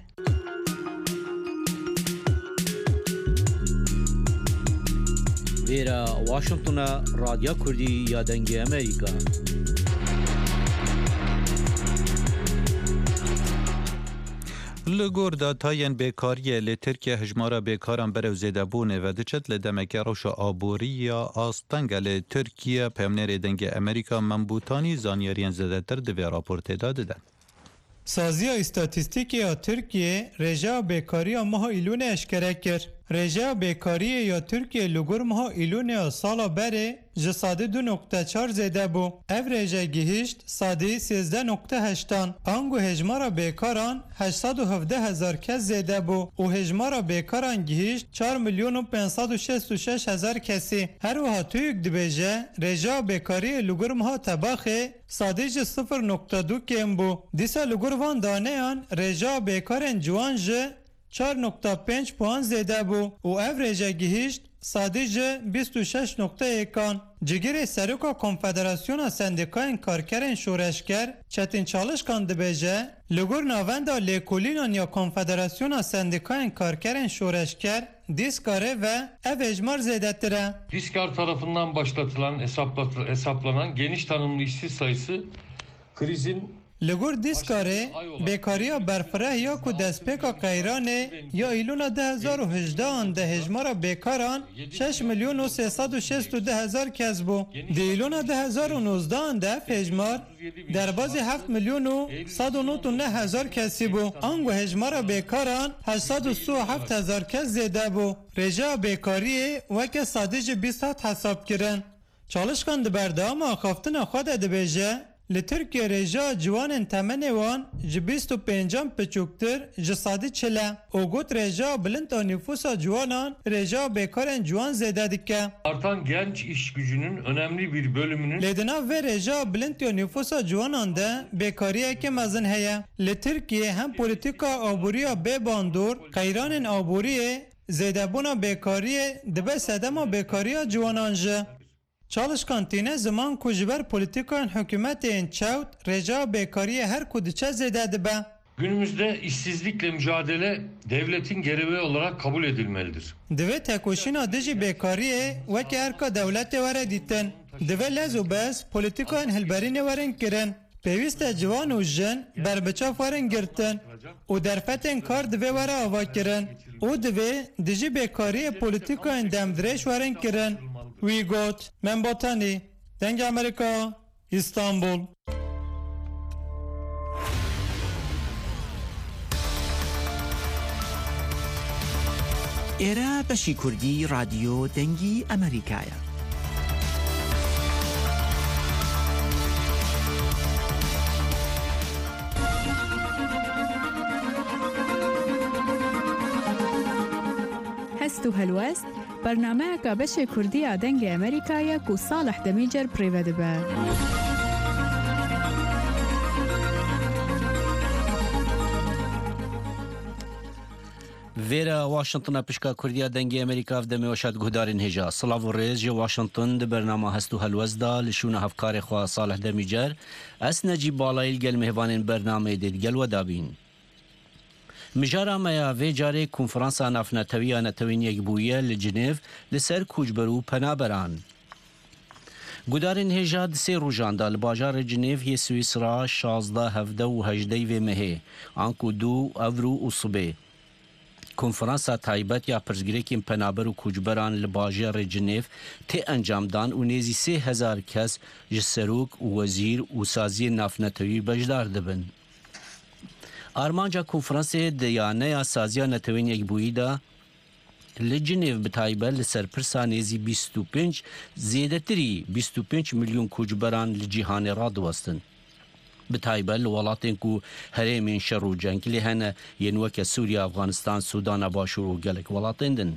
ویرا واشنطن رادیو کردی یا دنگ امریکا لگور داتاین بیکاری لی ترکیه هجمارا بیکاران برو زیده بونه و دچت لدمکه روش آبوری یا آستنگ لی ترکیه پیمنر دنگ امریکا منبوطانی زانیارین زده تر دوی راپورت داده دن. سازی استاتیستیکی ترکیه رجا بیکاری ماه ایلون اشکره کرد. رجا بیکاری یا ترکیه لگور ماه ایلون سالا بره جساده دو نقطه چار زده بو. او رجا گهشت ساده سیزده نقطه هشتان. آنگو هجمارا بیکاران هشتصد و هفده هزار کس زده بو. و هجمارا بیکاران گهشت چهار میلیون و پانصد و شصت و شش هزار کسی. هر وها تویک دبیجه رجا بیکاری لگور ماه تباخه ساده جه صفر نقطه دو کم بو. دیسا لگور وان دانه آن رجا بیکارن جوان جه چهار نقطه پنج پوان زده بو و او رجا گهشت ساده جه بیست و شش نقطه یکان. جگیر سروکا کنفدراسیون سندیکاین کارکرین شورشگر چتین چالش کانده بیجه لگور ناوندا لیکولینان یا کنفدراسیون سندیکاین kارkerên şoreşker Diskar'e ve ev ecmar zedettire. Diskar tarafından başlatılan hesaplanan geniş tanımlı işsiz sayısı krizin لگور دیسکاره بیکاریا برفره یا کو دستپیکا قیرانه یا ایلون ده هزار و هجده آن ده هجمارا بیکاران شش میلیون و سیصد و شصت و ده هزار کس بو. ده ایلون ده هزار و نوزده آن ده هجمار در بازی هفت میلیون و صد و نوت و نه هزار کسی بو. آنگو هجمارا بیکاران هشتصد و سی و هفت هزار کس زیده بو. رجا بیکاریه وکه سادج بیست هات حساب کرن. چالشکان ده بردام آخافتن خود ده بیجه لی ترکیه رجا جوان تمنه وان جبیست و پنجام پچوکتر جسادی چله او گوت رجا بلند نفوسا جوانان رجا بیکارن جوان زیده دیکه artan genç iş gücünün önemli bir bölümünün لیدنا و رجا بلند نفوسا جوانان ده بیکاریه که مزن هیا لی ترکیه هم پولیتیکا آبوریا بی باندور قیران آبوریه زیده بونا بیکاریه دبه سدما بیکاریا جوانان جه Çalışkan zaman kujber politikan hükümetin çavt reca bekariye her kudiçe zededi be. Günümüzde işsizlikle mücadele devletin görevi olarak kabul edilmelidir. Deve tekoşina dici bekariye ve ki erka devlete vere ditten. Deve lezu bes politikan hilberine veren kiren. Peviste civan u jen berbeçaf veren girtin. O derfetin kar deve vere ava kiren. O deve dici bekariye politikan demdireş veren kiren. We got Membotani, Denge Amerika, İstanbul. Era Bashi Kurdi Radio Dengi Amerikaya. هست و هلوست برنامه که بشه کردی آدنگ امریکایی که صالح دمیجر پریوده به. ویرا واشنطن پشکا کردیا دنگی امریکا دمی وشاد گهدارین هجا صلاف و ریز جو واشنطن ده برنامه هستو هلوزدا لشون هفکار خواه صالح دمیجر اس نجیب بالایل گل مهوانین برنامه دید گل و دابین مجارا میا وی جاره کنفرانسا نافنتویا نتوین یک بویه لجنیف لسر کوچبرو پنابران گودارین هجاد سی روجاندا لباجار جنیف یه سویسرا شازده هفده و هجده و مهه آنکو دو افرو و صبه کنفرانسا تایبت یا پرزگریکین پنابر و کوچبران لباجار جنیف تی انجام دان و نیزی سی هزار کس جسروک و وزیر و سازی نافنتوی بجدار دبن آرمانجا کنفرانس دیانه یا سازی نتوین یک بویی دا لجنیف بتایبه لسرپرسا نیزی بیست و پنج زیده تری بیست و پنج میلیون کوچبران لجیهان را دوستن بتایبه لولاتین کو هرمین شر و جنگ لی هنه ینوک سوریا افغانستان سودان باشور و گلک ولاتین دن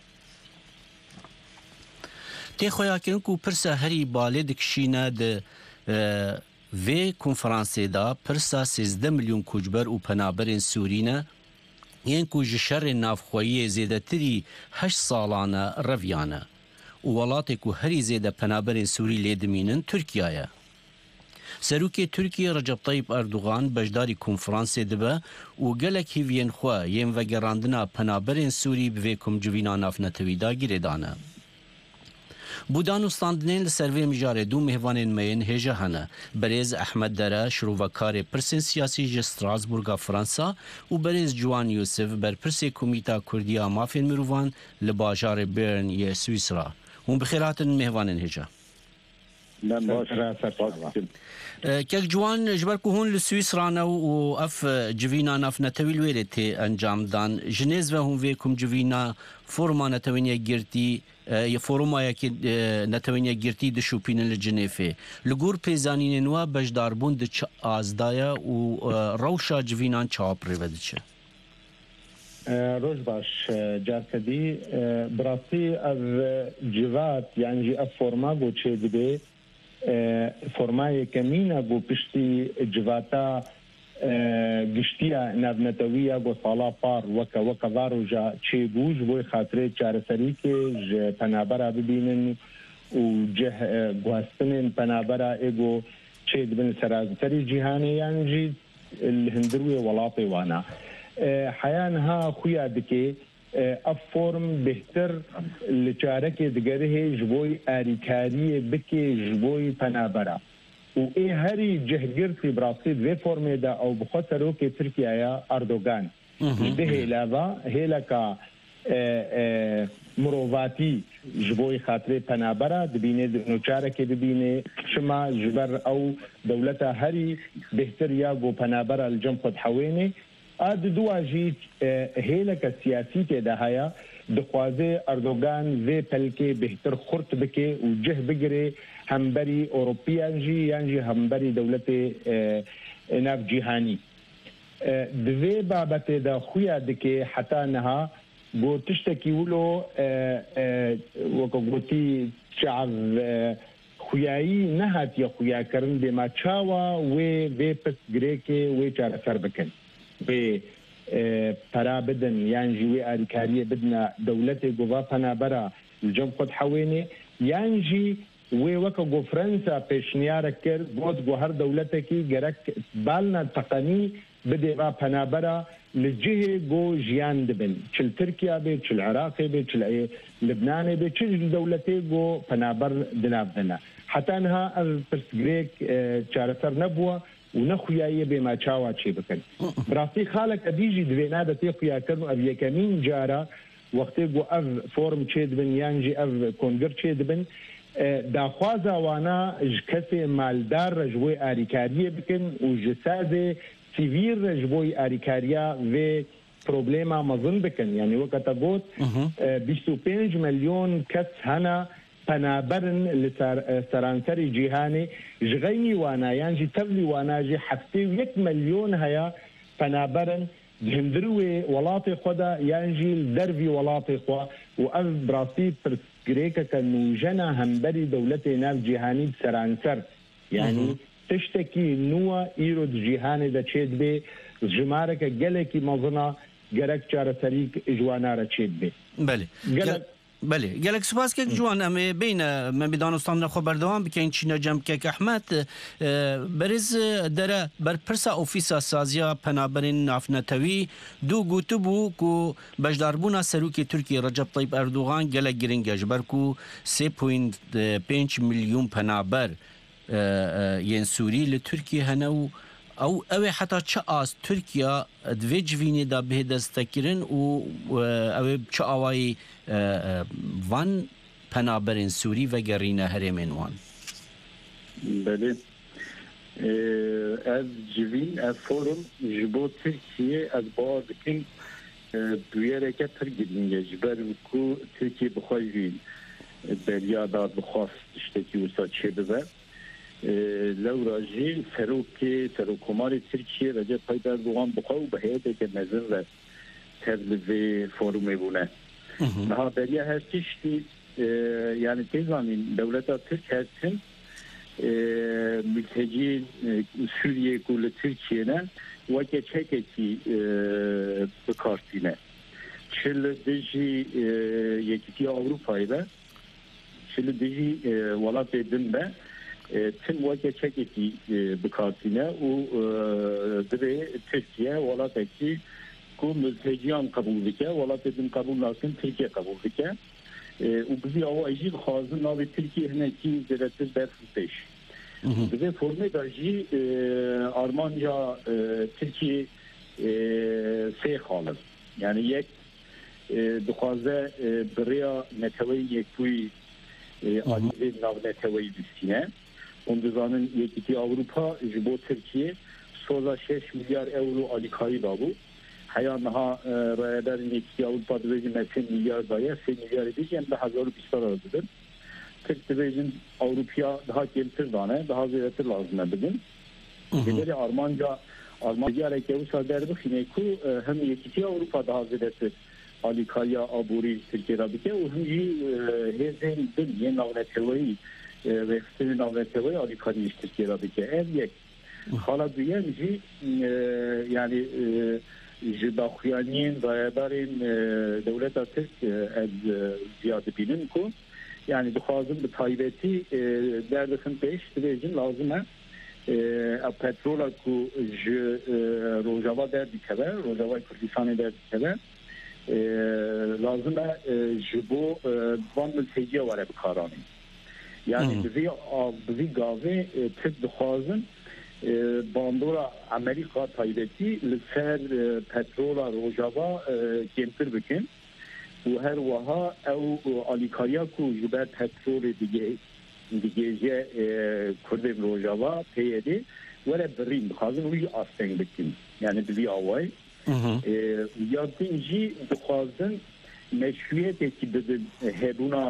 تی خویاکن کو پرسا هری بالی دکشینه ده وی کنفرانسی دا پرسا سیزده میلیون کوچبر و پنابرین سورینه ین کو جشر نافخویی زیده تری هشت سالانه رویانه و ولاتی کو هری زیده پنابرین سوری لیدمینن ترکیه سروکی ترکیه رجب طیب اردوغان بجداری کنفرانسی دبه و گلک هیوین خواه ین وگراندنا پنابرین سوری بوی کم جوینا نافنتوی دا گیره دانه بودان و ستاندنین لسروی مجاره دو مهوانین مین هجه هنه بریز احمد دره شروعکار پرسین سیاسی جه ستراسبورگا فرانسا و بریز جوان یوسف بر پرسی کمیتا کردیا مافین مروان لباجار بیرن یه سویسرا هم بخیراتن مهوانین هجه من باش راسا كيك جوان جبركو هون لسويسرانا و اف جوينا ناف نتويل ويرتي انجام دان جنيز و هم فيكم جوينا فورما نتوينيا جيرتي يا فورما يا نتوينيا جيرتي دشوبين الجنيفه لغور بيزانين نوا بجداربون د ازدايا و روشا جوينان چاپ ريودچه روش باش جاركدي براسي از جوات يعني جي اف فورما بو چه دبي فرمای کمینه بو پشتی جواتا گشتیا نبنتویه بو سالا پار وکا وکا وارو جا چه بوش بوی خاطره چاره سری که جه پنابرا ببینن و جه گواستنن پنابرا ایگو چه دبن سرازتری جیهانی یعنی جی الهندروی ولاطی وانا حیانها خویا دکه اف فرم بهتر لچارک دگره جبوی آریکاری بکی جبوی پنابرا و ای هری جهگرتی براسید و فرم دا او بخاطرو که ترکیه اردوغان به هیلاوا هیلکا مروواتی جبوی خاطر پنابرا دبینه نوچارک دبینه شما جبر او دولتا هری بهتر یا گو پنابرا الجم خود حوینه اد دواجی هیلک سیاسی ته دهایا دخوازه اردوغان و پلکه بهتر خورت بکه و جه بگره همبری اوروپیان جی یعنی همبری دولت ناف جهانی دوی بابت دا خویا دکه حتی نها گو تشتکی ولو وکو گوتی شعب خویایی نهات یا خویا کرن بما چاوا و و پس گریکه و چار سر بکن به پرا بدن یعنی جوی آریکاری بدنا دولت گووا پنابرا الجم خود حوینه یعنی جی وی وکا گو فرنسا پیشنیار کرد بود گو هر دولت کی گرک بالنا تقنی بده با پنابرا لجه گو جیان دبن چل ترکیه بی چل عراق بی چل لبنان بی چل دولتی گو پنابر دناب دنا حتی انها از پرسگریک چارسر نبوه و نخویایی به ما چاوا چی بکن براستی خالق ادیجی دوینا د تی خویا کرنو اب یکمین جارا وقتی گو اف فرم چی دبن یانجی اف کنگر چی دبن دا خوازا وانا کسی مالدار رجوی آریکاری بکن و جساز سیویر رجوی آریکاریا و پروبلیما مظن بکن یعنی وقتا گوت بیست و پنج میلیون کس هنا پنابرن لسرانسری جیهانی جغینی وانا یعنی تبلی وانا جی هفته یک میلیون هیا پنابرن هندروي ولاطي خدا ينجيل دربي ولاطي خوا وأف براسي برسكريكا كانو جنا همبري دولتي ناف جهاني بسرانسر يعني تشتكي نوا إيرو جهاني دا تشيد بي جمارك جلكي مظنا جرك چاره سريك جوانا را تشيد بي بله بله گلک سپاس که جوان ام بین من بدانستان خبر دوام بکن چینا جمع که احمد برز دره بر پرسا اوفیسا سازیا پنابرین نافنتوی دو گوتو بو کو بجداربونا سروکی ترکیه رجب طیب اردوغان گلک گرنگ جبر کو سه پوینت پنج میلیون پنابر ین سوری لترکیه هنو او اوه حتی چه از ترکیه دوی جوینی دا به دستکرن و اوه چه آوای وان پنابرین سوری و گرینه هرمین وان بله از جوین از فورم جبو ترکیه از باز کن دویره که ترگیدین جبر کو ترکیه بخواه جوین بریا داد بخواست اشتکی وسا چه بزر لو راجی سروکی سروکمار ترکیه رجب طیب اردوغان بخواه و به هیده که مزن و ترلوی فورم بونه daha beriye her çeşitli e, yani tezanın devleta Türk hersin e, mülteci e, Suriye kulu Türkiye'ne ve geçeketi e, bu kartine. Şimdi dizi e, yekiti Avrupa'yla şimdi dizi e, valat edin be e, tüm ve geçeketi e, bu kartine o e, Türkiye valat etti کو ملتجیان قبول دکه ولات دین قبول نکن ترکیه قبول دکه و بزی او ایجی خازن ناوی ترکیه هنه کی زرتر درس پیش بزی فرمه داجی آرمانجا ترکیه سه خالص yani یک دخوازه بریا نتوی یک توی آلیه ناو نتوی بستینه اندازانın یکی Avrupa جبو ترکیه سوزا شش milyar euro alikayı da bu hayanaha rayadar neki Avrupa Devleti metin milyar daya se milyar edeceğim de hazır pistar aradıdır. Türk Devleti'nin Avrupa'ya daha gelir tane daha ziyareti lazım edin. Geleri Armanca Armanca hareketi sadardı fineku hem yekiti Avrupa daha ziyareti alikaya aburi Türkiye rabike o hem hezen din yeni navnetevi ve hepsinin navnetevi alikaya Türkiye rabike ev yek. Hala duyemci yani جداخیانین رایدارین دولت ترک از زیاد بینن کو yani دخوازم به تایبتی دردخن پیش دیجین لازمه petrola ku Rojava derdi keve Rojava Kürdistan'ı derdi keve lazımه jibo van mülteciye var bu karani yani bizi bizi gave tek dخوازن باندورا امریکا تایبتی لسر پترولا روجاوا کمتر بکن و هر وها او آلیکاریا کو جبر پترول دیگه دیگه جه کرد روجاوا پیده ولی برین بخوازن وی آستنگ بکن یعنی دوی آوای یادینجی بخوازن مشروعیت که بدن هبونا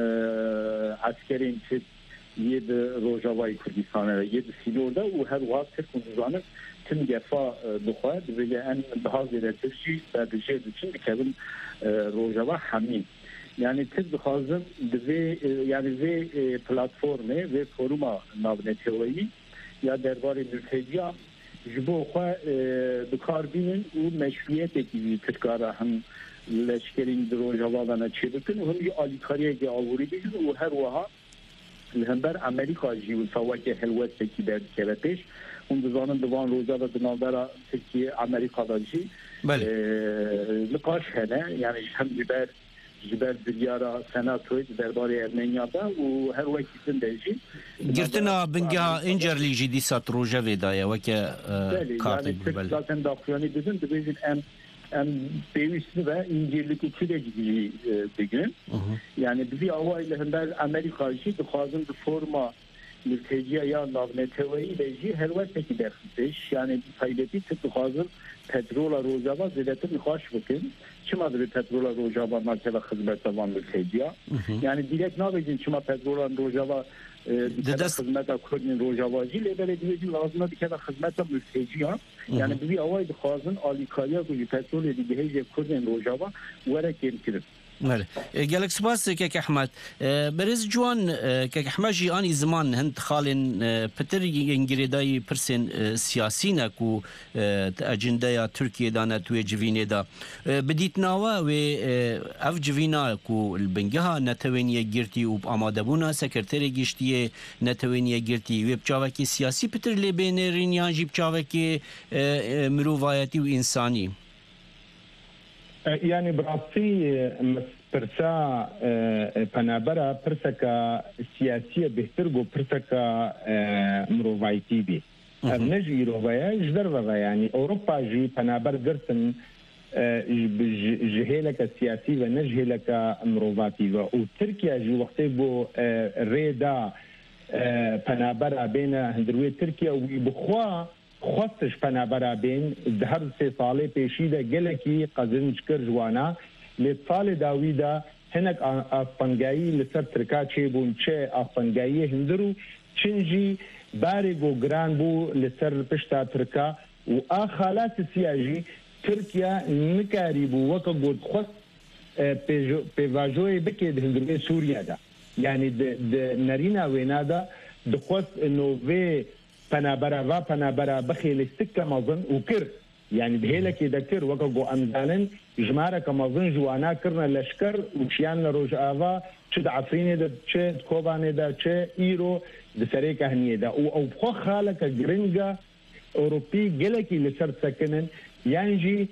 عسکرین چه yed Rojava'yı Kürdistan'a yed Silor'da o her vakit kullanılan tüm defa duha ve en daha ziyade Türkçe ve şey için Kevin Rojava Hamim yani tüm duhazın ve yani ve platformu ve foruma navnetevi ya derbarı mülteciya jibo kha dukarbinin o meşruiyet gibi Türkara hem leşkerin Rojava'dan çevirken hem alikariye ge avuridir o her vaha لهمبر امریکا جیو سواک هلوت کی در کلپش اون دزانن دوان روزا و دنالدارا ترکیه امریکا داجی بله نقاش هنه yani hem جبر جبر دیارا سناتوی درباره ارمنیا da و هر وقتین دیجی گرتنا بنگا انجرلی جدی سات روجا ودایا وکه کارت بله zaten داخلانی dedim de bizim en en büyüsü ve incelik üçüyle gidiyor bugün. Yani bizi avayla hem Amerika'yı dخوازن bir forma mülteciye ya navnetevi leji her vakti dersiz. Yani taybeti dخوازن petrola Rojava ziyareti hoş bakın. Çima bir petrola Rojava mesela hizmet zaman mülteciye. Yani direkt ne yapacağız çima petrola Rojava دكتور خدمات كردن روجاواجی لبرد هیچ لازمه دکتر خدمات ملتجیان یعنی بی آواز خازن آلیکاریا کوچی پترول دیگه هیچ کردن روجاوا وره کم کرد. ماله قالك سباس كيك احمد برز جوان كيك احمد جي اني زمان هند خالن بتر انجريداي برسن سياسينا كو اجندا تركيا دانا تو جفيني دا بديت ناوا و اف جفينا كو البنجها نتوينيه جيرتي و امادبونا سكرتيري گشتي نتوينيه جيرتي و بچاوكي سياسي بتر لي بين رينيان جي بچاوكي مرووايتي و انساني يعني براسي پرسا پنابرا پرسکا سیاسیه بهتر گو پرسکا مروایتی بی نجی روایه جدر و یعنی اوروپا جی پنابر گرتن جهلك السياسي ونجهلك مروفاتي وتركيا جي وقتي بو ريدا پنابرا بين هندروي تركيا وبخوا خصش پنابرا بين دهر سي صالح پیشیده گلکی قزنج کر جوانا لطال داویدا هنک افغانگایی لسر ترکا چه بون چه افغانگایی هندرو چنجی بارگو گران بو لسر پشتا ترکا و آخالات سیاجی ترکیا نکاری بو وکا گود خود پیواجوی بکی ده هندروی سوریا دا یعنی ده نرینا وینا دا ده خود انو وی پنابرا و پنابرا بخیل سکه مازن و کر يعني بهيلك يذكر وكو امزالن جماره كمازن جوانا كرنا لشكر وشيان روج افا تشد عفرين ده تشد كوباني ده تشي ايرو ده سريكا هنيه ده او بخو خالك جرينجا اوروبي جلكي لسر سكنن يانجي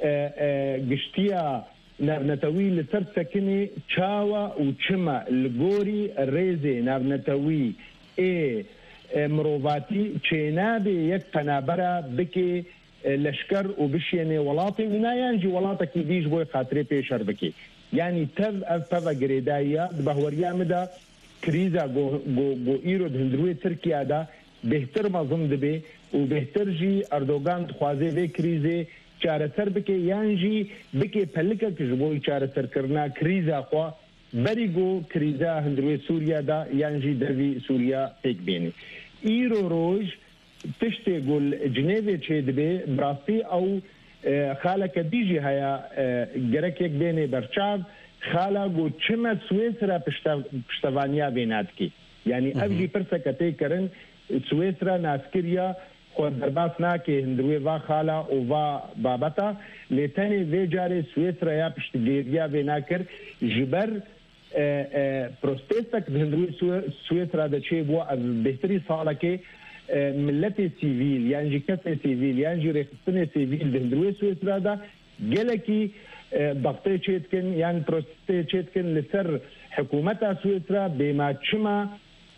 قشتيا نبنتوي لسر سكني تشاوا وتشما الغوري الريزي نبنتوي اي مروفاتي تشينابي يك پنابرا بكي لشکر و بشینه ولاتی و نایانجی ولاتا کی دیش بوی خاطره پیشر بکی یعنی تب اف پا گریدایا بهوریا مدا کریزا گو, گو, گو ایرو دهندروی ترکیه دا بهتر مظم دبی و بهتر جی اردوگان خوازه وی کریزه چاره سر بکی یانجی بکی پلکه کجبوی چاره سر کرنا کریزا خوا بری گو کریزا هندروی سوریا دا یانجی دروی سوریا پیک بینی ایرو روش تشتي قول جنيفي تشيدبي براسي او خالك ديجي هيا جركيك بيني برشاب خالا قول چما سويسرا پشتوانيا بيناتكي يعني افجي پرسكتي کرن سويسرا ناسكريا خود درباس ناكي هندروي va خالا و va بابتا لتاني في جاري سويسرا يا پشتگيريا بيناكر جبر پروستيستك هندروي سويسرا دا چه بو از بهتري سالكي ملتي سيفيل يعني كسر سيفيل يعني ريخستني سيفيل دهندروي سويسرا دا جلكي ضغطي تشيتكن يعني بروستي تشيتكن لسر حكومتها سويسرا بما تشما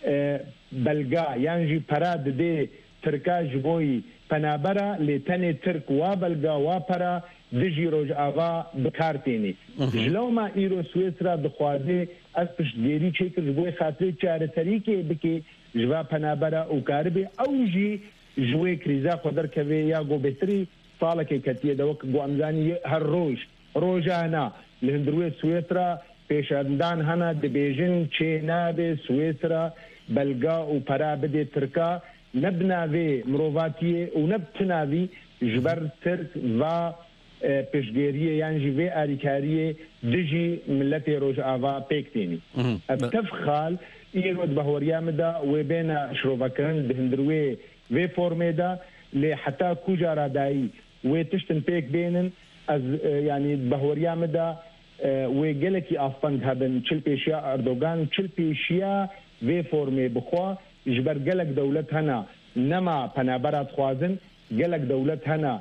بلغا يعني براد دي تركا جبوي پنابرا لتاني ترك وابلغا وابرا دجي روج آغا بكارتيني جلو ما ايرو سويسرا دخوازي از پشتگیری چه جبوي خاطري چاره طريقه بكي جوا پنابرا او کاربي او جي جوي كريزا خدر كوي يا گو بهتري صالك كتيه دوك گو امزاني هر روج روجانا لهندروي سويسرا پیشاندان هنا د بيجن چينا به سويسرا بلغا او پرا بده تركا نبناوي مروفاتيه او نبتناوي جبر ترك و پشگیریه یعنی جوی آریکاریه دجی ملت روج آوا پیکتینی ابتفخال ایرود بهوریا مدا و بین شروفکرن دهندروی و فرمه دا لی حتی کجا رادایی و تشتن پیک بینن از یعنی بهوریا مدا و گلکی آفپنگ هبن چل پیشیا اردوگان چل پیشیا و فرمه بخوا جبر گلک دولت هنا نما پنابرات خوازن گلک دولت هنا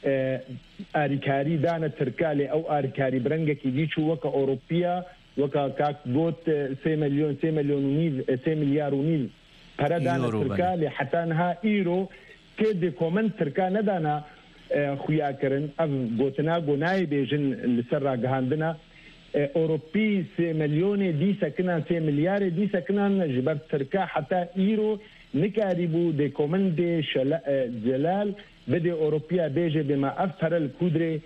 آریکاری دانه ترکالی او آریکاری برنگکی دیچو وکا اوروپیا وکا کاک گوت سه میلیون سه میلیون و نیو سه میلیار و نیو پرا دانه ترکالی حتی انها ایرو که دی کومن ترکا ندانا خویا کرن اف گوتنا گونای بیجن لسر را گهاندنا اوروپی سه میلیون دی سکنان سه میلیار دی سکنان جبر ترکا حتی ایرو نکاری بو دی کومن دی جلال بده اوروبیا بیجه بما افر الكودري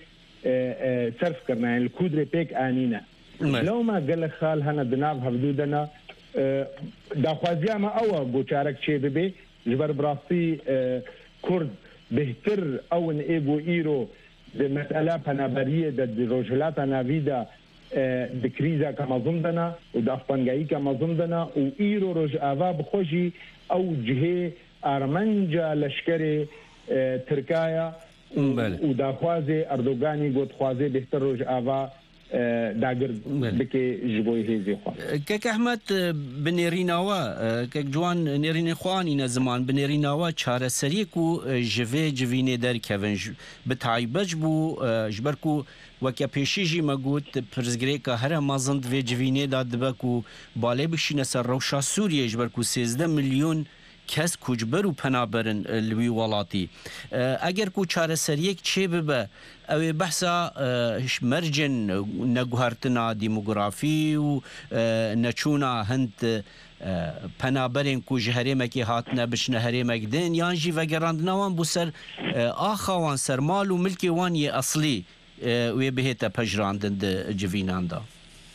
صرف کرنا الكودري پیک آنینا لو ما قال خال هنا دناب حدودنا داخوازی ما ئەوە بۆ چارەك چێ ببێ ji ber birastî Kurd bêhtir ew in ê bû îro di mesele penaberiyê de di rojhilata navî de di krîzeka mezin dena û di afbangehîka mezin dena û îro rojava bixwe jî ew cihê armenca leşkerê Tirkaya û daxwazê Erdoganî got dixwaze bêhtir rojava داگر بکه جبوی هیزی خواه کک احمد بنێریناوە کەک جوان نێرینی خوانینە زمان بنێریناوە چارەسەریەک و ژڤێ جوینێ دەرکەون بتایبەت بوو ژبەرک و وەکە پێشیژی مەگوت پرزگرێکە هەرە مەزند vê civînêda dibek û balê bişîne ser rewşa Sûriyê ژبەرک و sêzdeh milyon kes koçber û penaberin li wî welatî eger ku çareseriyek çê bibe ew ê behsa mercên neguhertina demografî û neçûna hind penaberên ku ji herêmekê hatine biçine herêmek din yan jî vegerandina wan bû ser axa wan ser mal û milkê wan yê eslî wê bihête pejrandin di civînan da.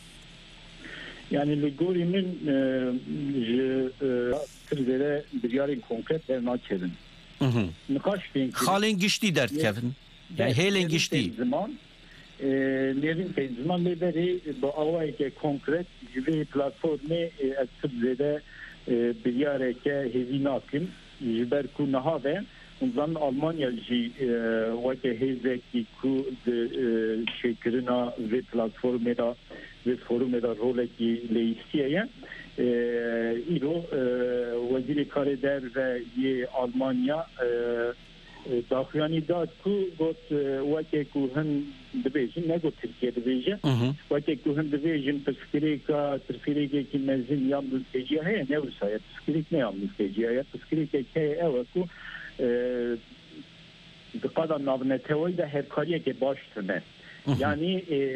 Yani li gorî min ji tirvêre biryarên konkret dernakevin. Nikaş xalên giştî derdkevin. Hêlên giştî. Nêrîn peyv ziman lêberê bi awayeke konkret ji vê platformê ez tirvêre biryareke hêvî nakim ji ber ku niha ve Zan Almanya jî weke hêzekî ku di çêkirina vê platformê da vê forumê da rolekî lêîstiye ye îro wezîrê karê der ve yê Almanya daxuyanî dat ku got weke ku hin dibêjin ne got Tirkiye dibêje weke ku hin dibêjin piskirêka tirfîrêkekî mezin yan mülteciya heye ne wisa ye piskirêk ne yan mülteciya ye piskirêkek heye ew e ku di qada navnetewayî de hevkariyeke baş tune yani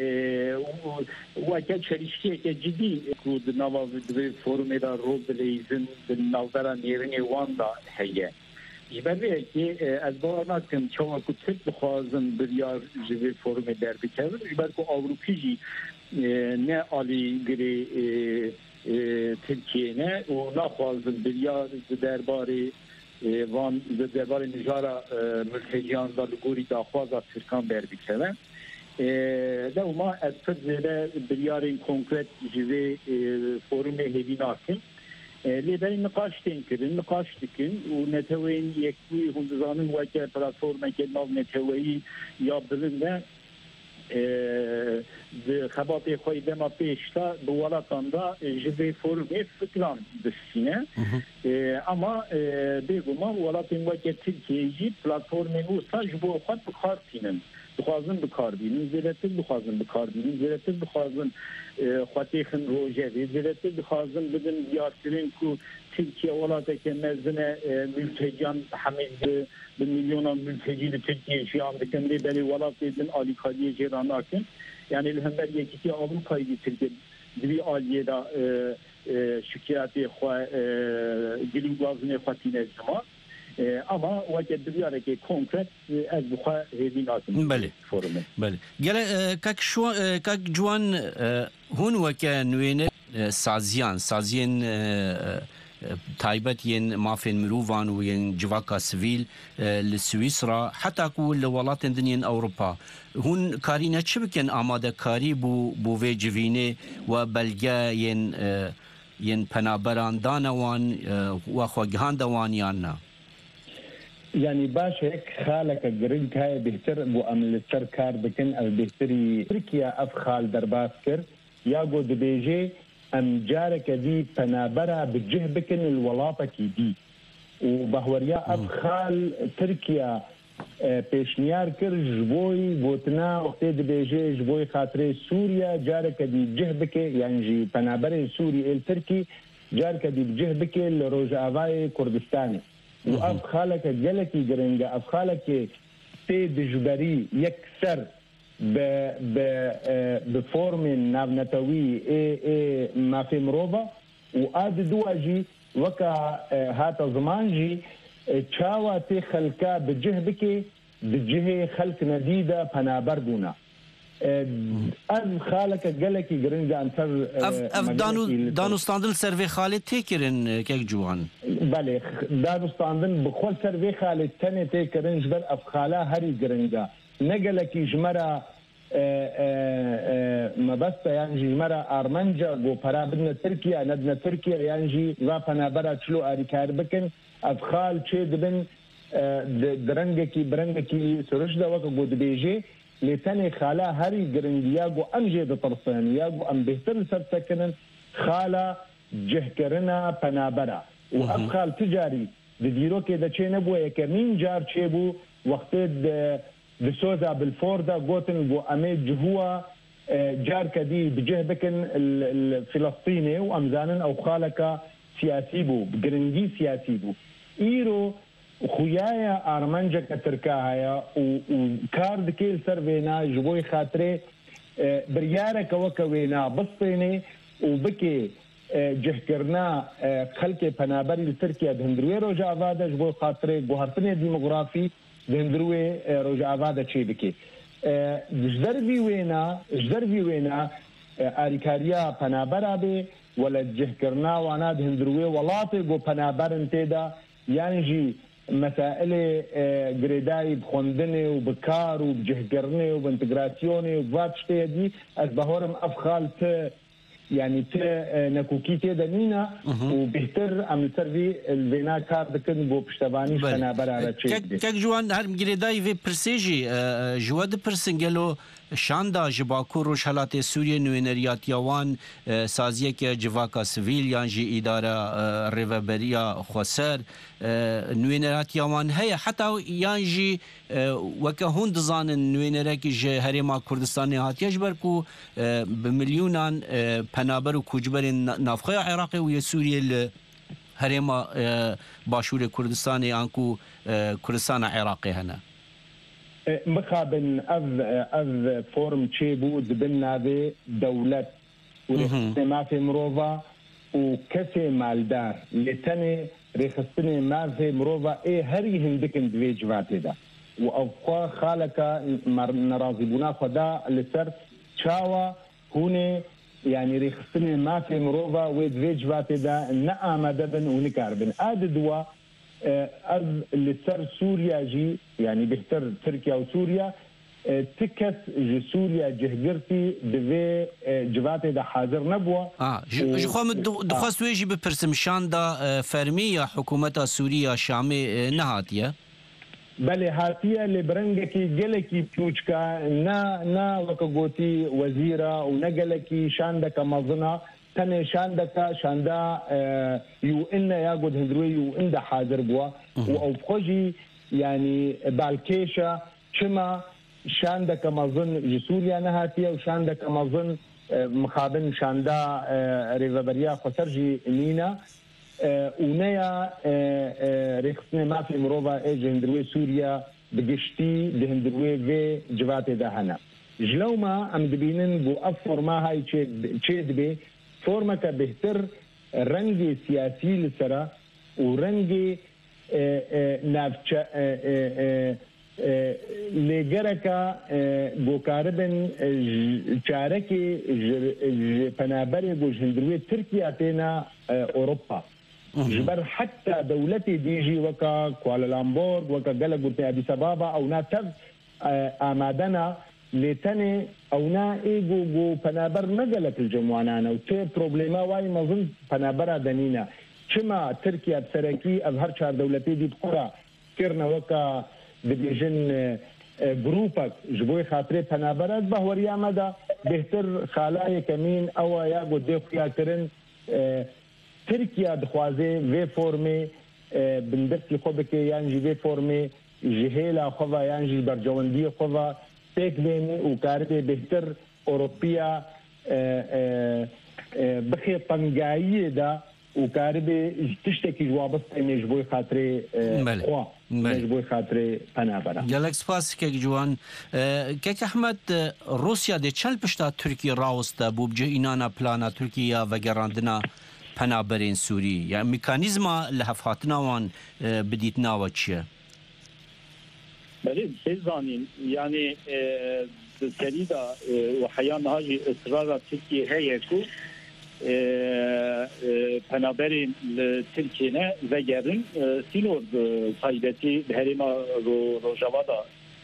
weke çelişkiyeke cidî ku di nava vê forumê da rol dilêzin di navbera nêrînê wan da heye ji ber vê yekê ez bawer nakim çawa ku Tirk dixwazin biryar ji vê forumê derbikevin ji ber ku Ewropî jî ne alîgirê Tirkiye ne û naxwazin biryar di derbarê van di derbarê mijara mülteciyan da li gorî daxwaza Tirkan derbikevin dewma ez pir zêde biryarên konkret ji vê forumê hêvî nakim lêberî niqaş tên kirin niqaş dikin û netewên yekbûyî hûn dizanin weke platformeke nav neteweyî ya bilin de di xebatê xwe dema pêş da bi welatan da ji vê forumê fikran distîne ama bêguma welatên weke Tirkiye jî platformên wisa ji bo xwe bixartînin dixwazin bikarbînin zêdetir dixwazin bikarbînin zêdetir dixwazin xwetêxin rojevê zêdetir dixwazin bidin diyarkirin ku Tirkiye welateke mezine mülteciyan hemî bi milyona mültecî li Tirkiye jiyan dikin lêberê welatê din alîkariyê jê ra nakin yani li hember yekîtî Avrupayî dî Tirkiye di vî aliyê da şikayetê xwe girîngwazinê xwe tîne ziman ama weke biryareke konkret ez bixwe hêvî nakim forumê belê gele kak ciwan hûn weke nûêne saziyan saziyên taybet yên mafên mirovan û yên civaka sivîl li Swîsra heta ku li welatên din yên Ewropa hûn karîne çi bikin amadekarî bû bû vê civînê we belge yên yên penaberan dane wan we xwegihan de wan yan na yani başek xaleka giring heye bêhtir bû em li ser kar bikin ev bêhtirî Tirkiye ev xal derbas kir ya got dibêje em careke dî penabera bi cih bikin li welatekî dî û behweriya ev xal Tirkiye pêşniyar kir ji boî gotina wextê dibêje ji boî xatirê Sûriye careke dî cih bike yani jî penaberê Sûrî êl Tirkî careke dî bi cih bike li Rojavayê Kurdistanê û ev xaleke gelekî giring e ev xalekê tê dijberî yekser bi formên navnetewî ê ê mafê mirova û a di duwa jî weka hata ziman jî çawa tê xelka bi cih bike di cihê xelk nedî de penaber bûna از خالك جلكي جرينجا انتر اف دانو دانو ستاندن سيرفي خالد تيكرن كيك جوان بله دانو ستاندن بخول سيرفي خالد تاني تيكرن جبر اف خالا هري جرينجا نجلكي جمرا ما بس يعني جمرا ارمنجا جو برا بدنا تركيا ندنا تركيا يعني رافنا برا تشلو اريكار بكن اف خال تشي دبن درنگکی برنگکی سرشدا وک بود بیجی لتنی خالا هری گرندیاگو امجه د طرفانیاگو ام بهتر سر سکنن خالا جهکرنا پنابرا و افخال تجاری د دیرو کې د چینه بو یکمین جار چی بو وقت د د سوزا بالفوردا گوتن بو امه جهوا جار کدی بجه بکن الفلسطيني وامزانن او خالکا سیاسی بو گرنگی سیاسی بو ایرو خویایا آرمنجا کترکا هیا و کارد کیل سر وینا جبوی خاطره بریاره کوکا وینا بسطینه و بکی جهکرنا خلق پنابری ترکیه دهندروی روژ آواده جبوی خاطره گوهرتنی دیموگرافی دهندروی روژ آواده چی بکی جدر بی وینا جدر بی وینا آریکاریا پنابرا بی ولا جهکرنا وانا دهندروی ولاطی گو پنابرن تیدا يعني جي مسائل جريداي بخوندني وبكار وبجهجرني وبانتجراسيوني وباتشتي دي أسبهورم أفخال ت يعني ت نكوكيتي دنينا وبهتر أم سرفي الفينا كار دكن بو بشتباني شنا برا كك كك جوان هر جريداي في برسيجي جواد برسنجلو شاندا جباکو روش حالات سوریه نوینریات یوان سازیه که جواکا سویل یانجی اداره ریوبریا خسر نوینریات یوان هیا حتی یانجی وکه هند زان نوینریکی جه هریما کردستانی هات یجبر کو بملیونان پنابر و کوجبر نافخه عراقی و یه سوریه هریما باشور کردستانی آنکو کردستان عراقی هنه مخابن اذ اذ فورم تشيبو دبنا ذي دولة ورخصتني ما في مروفا وكسي مالدار لتني رخصتني ما في مروفا ايه هري هندكن دوي جواتي دا وأوقا خالك نرازبونا خدا لسر تشاوا هوني يعني رخصتني ما في مروفا ودوي جواتي دا نعم دبن ونكاربن اد دوا از لسر سوريا جي يعني بهتر تركيا وسوريا تكس جي سوريا جهجرتي بفي جباتي دا حاضر نبوة اه جو خو دخواست ويجي بپرسم شان دا فرمية حكومة سوريا شامي نهاتية بله هاتية لبرنگكي جلكي بيوچكا نا نا وكغوتي وزيرة ونقلكي شان دا كمظنة تنه شاندكا شاندا يو إن ياخد هندروي يو إن ده حاضر بوا وأوفقجي يعني بالكيشة شما شاندكا مظن جسوريا نهاتية وشاندكا مظن مخابن شاندا ريفابريا خسرجي نينا ونيا ريخصني ما في مروفا ايج هندروي سوريا بقشتي ده هندروي في جواتي ده هنا جلوما ام دبينن بو افور ما هاي تشيد بي فورمك بهتر رنگي سياسي لسرا ورنگي نافچا لگركا بوكاربن چاركي پنابري بو جندروي تركيا تينا اوروبا جبر حتى دولتي ديجي وكا كوالالامبورغ وكا قلقو اديس ابابا او ناتف امادنا لتني او نا ايجو جو پنابر نقلت الجموانانا وتي بروبليما واي مظن پنابرا دنينا شما تركيا بسركي اظهر شهر دولتي دي بقرا كيرنا وكا دبيجن جروبك جبوي خاطري پنابرا بهوريا مدى بهتر خالاي كمين او ياغو ديخيا كرن تركيا دخوازي في فورمي بندرسي خوبك يانجي في فورمي جهيلا خوفا يانجي برجواندي خوفا تكبين وكاربي بهتر أوروبيا بخي طنقاية دا وكاربي تشتكي جوابط اني جبوي خاطري خوا جبوي خاطري پنابرا گلک سپاس که جوان که احمد روسیا ده چل پشتا ترکیه راوسته بو بجه اینانا پلانا ترکیه و گراندنا پنابرین سوری يعني ميكانيزما لهفاتنا وان بديتنا وچيه بله بزانین یعنی سريدا وحيان هاجي إصرار تركيا هي كو پنابرین ترکیه وگرن سینور تایبتی هریما روجاوا دا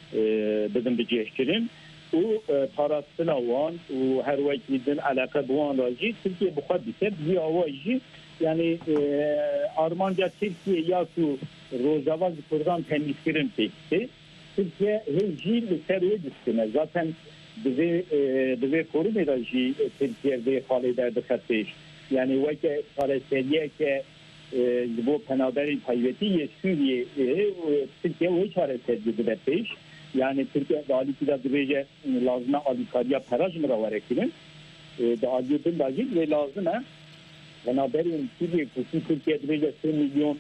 بدن بجه کرن و پاراستنا وان و هر وقت دن علاقه بوان راجی ترکیه بخواد بیسه بی آوازی یعنی آرمانجا ترکیه یا تو روجاوا کردان تمیز کرن پیکته ترکیه هیچی لسروی دستنه zaten bize bize forum edacı Türkiye'de haleder dikkateş yani vake paraseliye ki bu penaberin taybeti Suriye Türkiye o çaresizliği dikkateş yani Türkiye dalikida derece lazım alikariya paraj mı varekimin da acil dagil ve lazım penaberin Suriye kusun Türkiye derece milyon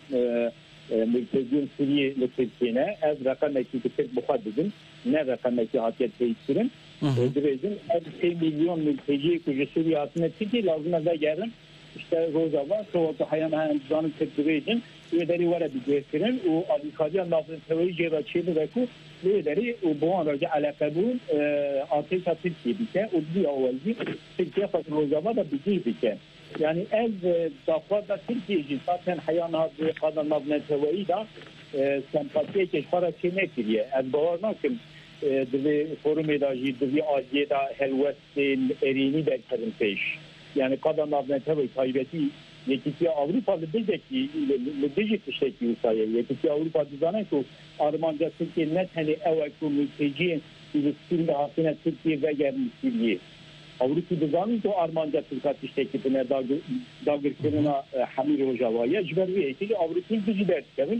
mülteci Suriye Türkiye'ne ez rakam ekiptek buhadidin ne rakam ekipiyet değiştirin Dürezin elli milyon mülteci kucu Suriye'sine Türkiye lazım da gelin işte Rojava soğukta hayana endizanın tedbirinin üyeleri var edeceklerin o alikadiyan lazım teori cevapçıydı ve ku üyeleri bu anlarca alakabun ateşa Türkiye bike o bir avazı Türkiye fakat Rojava da bizi bike yani ev dafa da Türkiye'ci zaten hayana kadar nazım teori da sempatiye keşfara çiğne kiriye ez bağırma ki دوی فروم اداری دوی آزی دا هلوست ارینی در کردن پیش یعنی قدم نبنه تبایی تایبتی یکی که آوروپا لبیده که لبیده کشته که اوسایه یکی که آوروپا دیزانه که آرمانجا ترکیه نه تنی اوه که ملتجی فلسطین به حاصل ترکیه و گرمی سیریه آوروپا دیزانه که آرمانجا ترکیه کشته که بنه داگر کنه حمیر و جوایه جبرویه که آوروپا دیجی درد کردن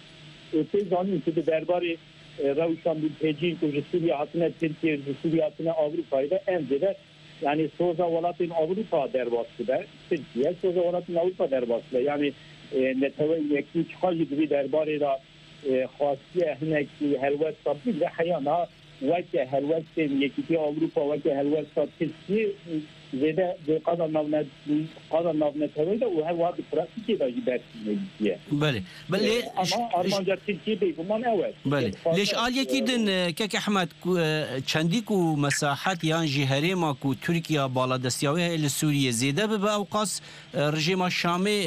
تیزانی که درباره روشان mülteci kucu Suriye hatine Türkiye Suriye hatine Avrupa'yla enzede yani Soza Valat'ın Avrupa derbası da Türkiye Soza Valat'ın Avrupa derbası da yani neteve yeki çıkacı gibi derbarıyla khasiye hnek helvet sabit ve hayana vaki helvet yeki Avrupa vaki helvet Türkiye zede de kadar navne kadar navne tevede o her vadi pratik da jibersin diye. بله بله ama Armanca Türkiye değil bundan evet. بله ليش قال يكيدن كك احمد چندی کو مساحت یان جهرما کو ترکیه بالا دستیاوی ال سوریه زیده به اوقاس رژیم شامی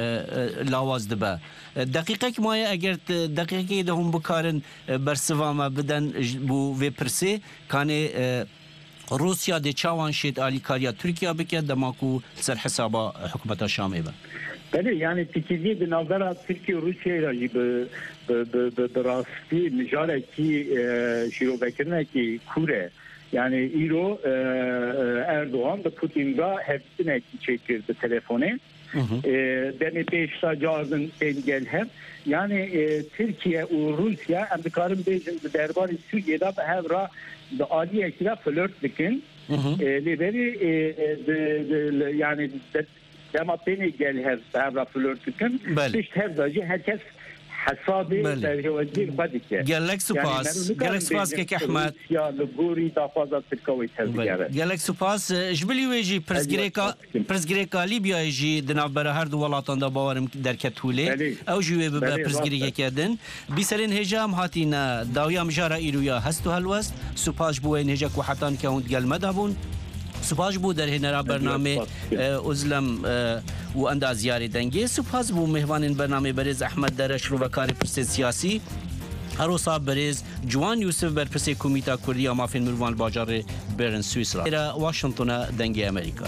لاواز دبه دقیقه که ما اگر دقیقه ده هم بکارن برسوامه بدن بو و پرسه کانه روسیا د چاوان شید الیکاریا ترکیه بکه دماکو سر حسابا حکومت شامی به بله yani fikirli bir nazara Türkiye Rusya ile bir rastı mücadele ki şirobekirne ki kure yani İro Erdoğan da Putin'da hepsine çekirdi telefonu. Demi beşta cazın engel hem yani Türkiye o Rusya Amerika'nın bejinde derbarı Suriye'de hevra da Ali ekra flört dikin liberi yani Dema beni gel her sevra flörtükün. İşte her zacı herkes حسابي تجاوزين بدك قال لك سوباس قال لك سوباس كيك احمد يا لغوري دافازا تركوي تزياره قال لك سوباس جبلي ويجي برزغريكا برزغريكا ليبيا يجي دنابر هر دو ولاتان دا باورم دركتولي او جوي برزغريكا كدن بيسرين هجام هاتينا داويا مجارا ايرويا هستو هلوست سوباس بوين هجاك وحتان كاونت قال مدابون سپاس بو در هنرا برنامه ازلم و اندازیاری دنگی سپاس بو مهوان برنامه بریز احمد درش رو وکاری پرس سیاسی هروسا بریز جوان یوسف بر پرس کمیتا کردی مافین مروان باجار برن سویسرا الى واشنطن دنگی امریکا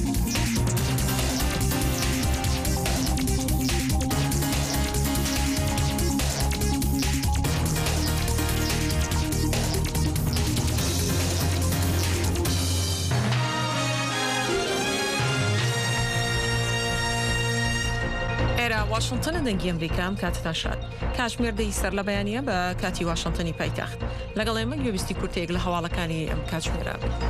واشنطن دنگی امریکا هم کات تاشد کاشمیر دی سر لبیانیه با کاتی واشنطنی پایتخت لگل ایمه گویستی کرتی اگل حوالکانی ام کاشمیره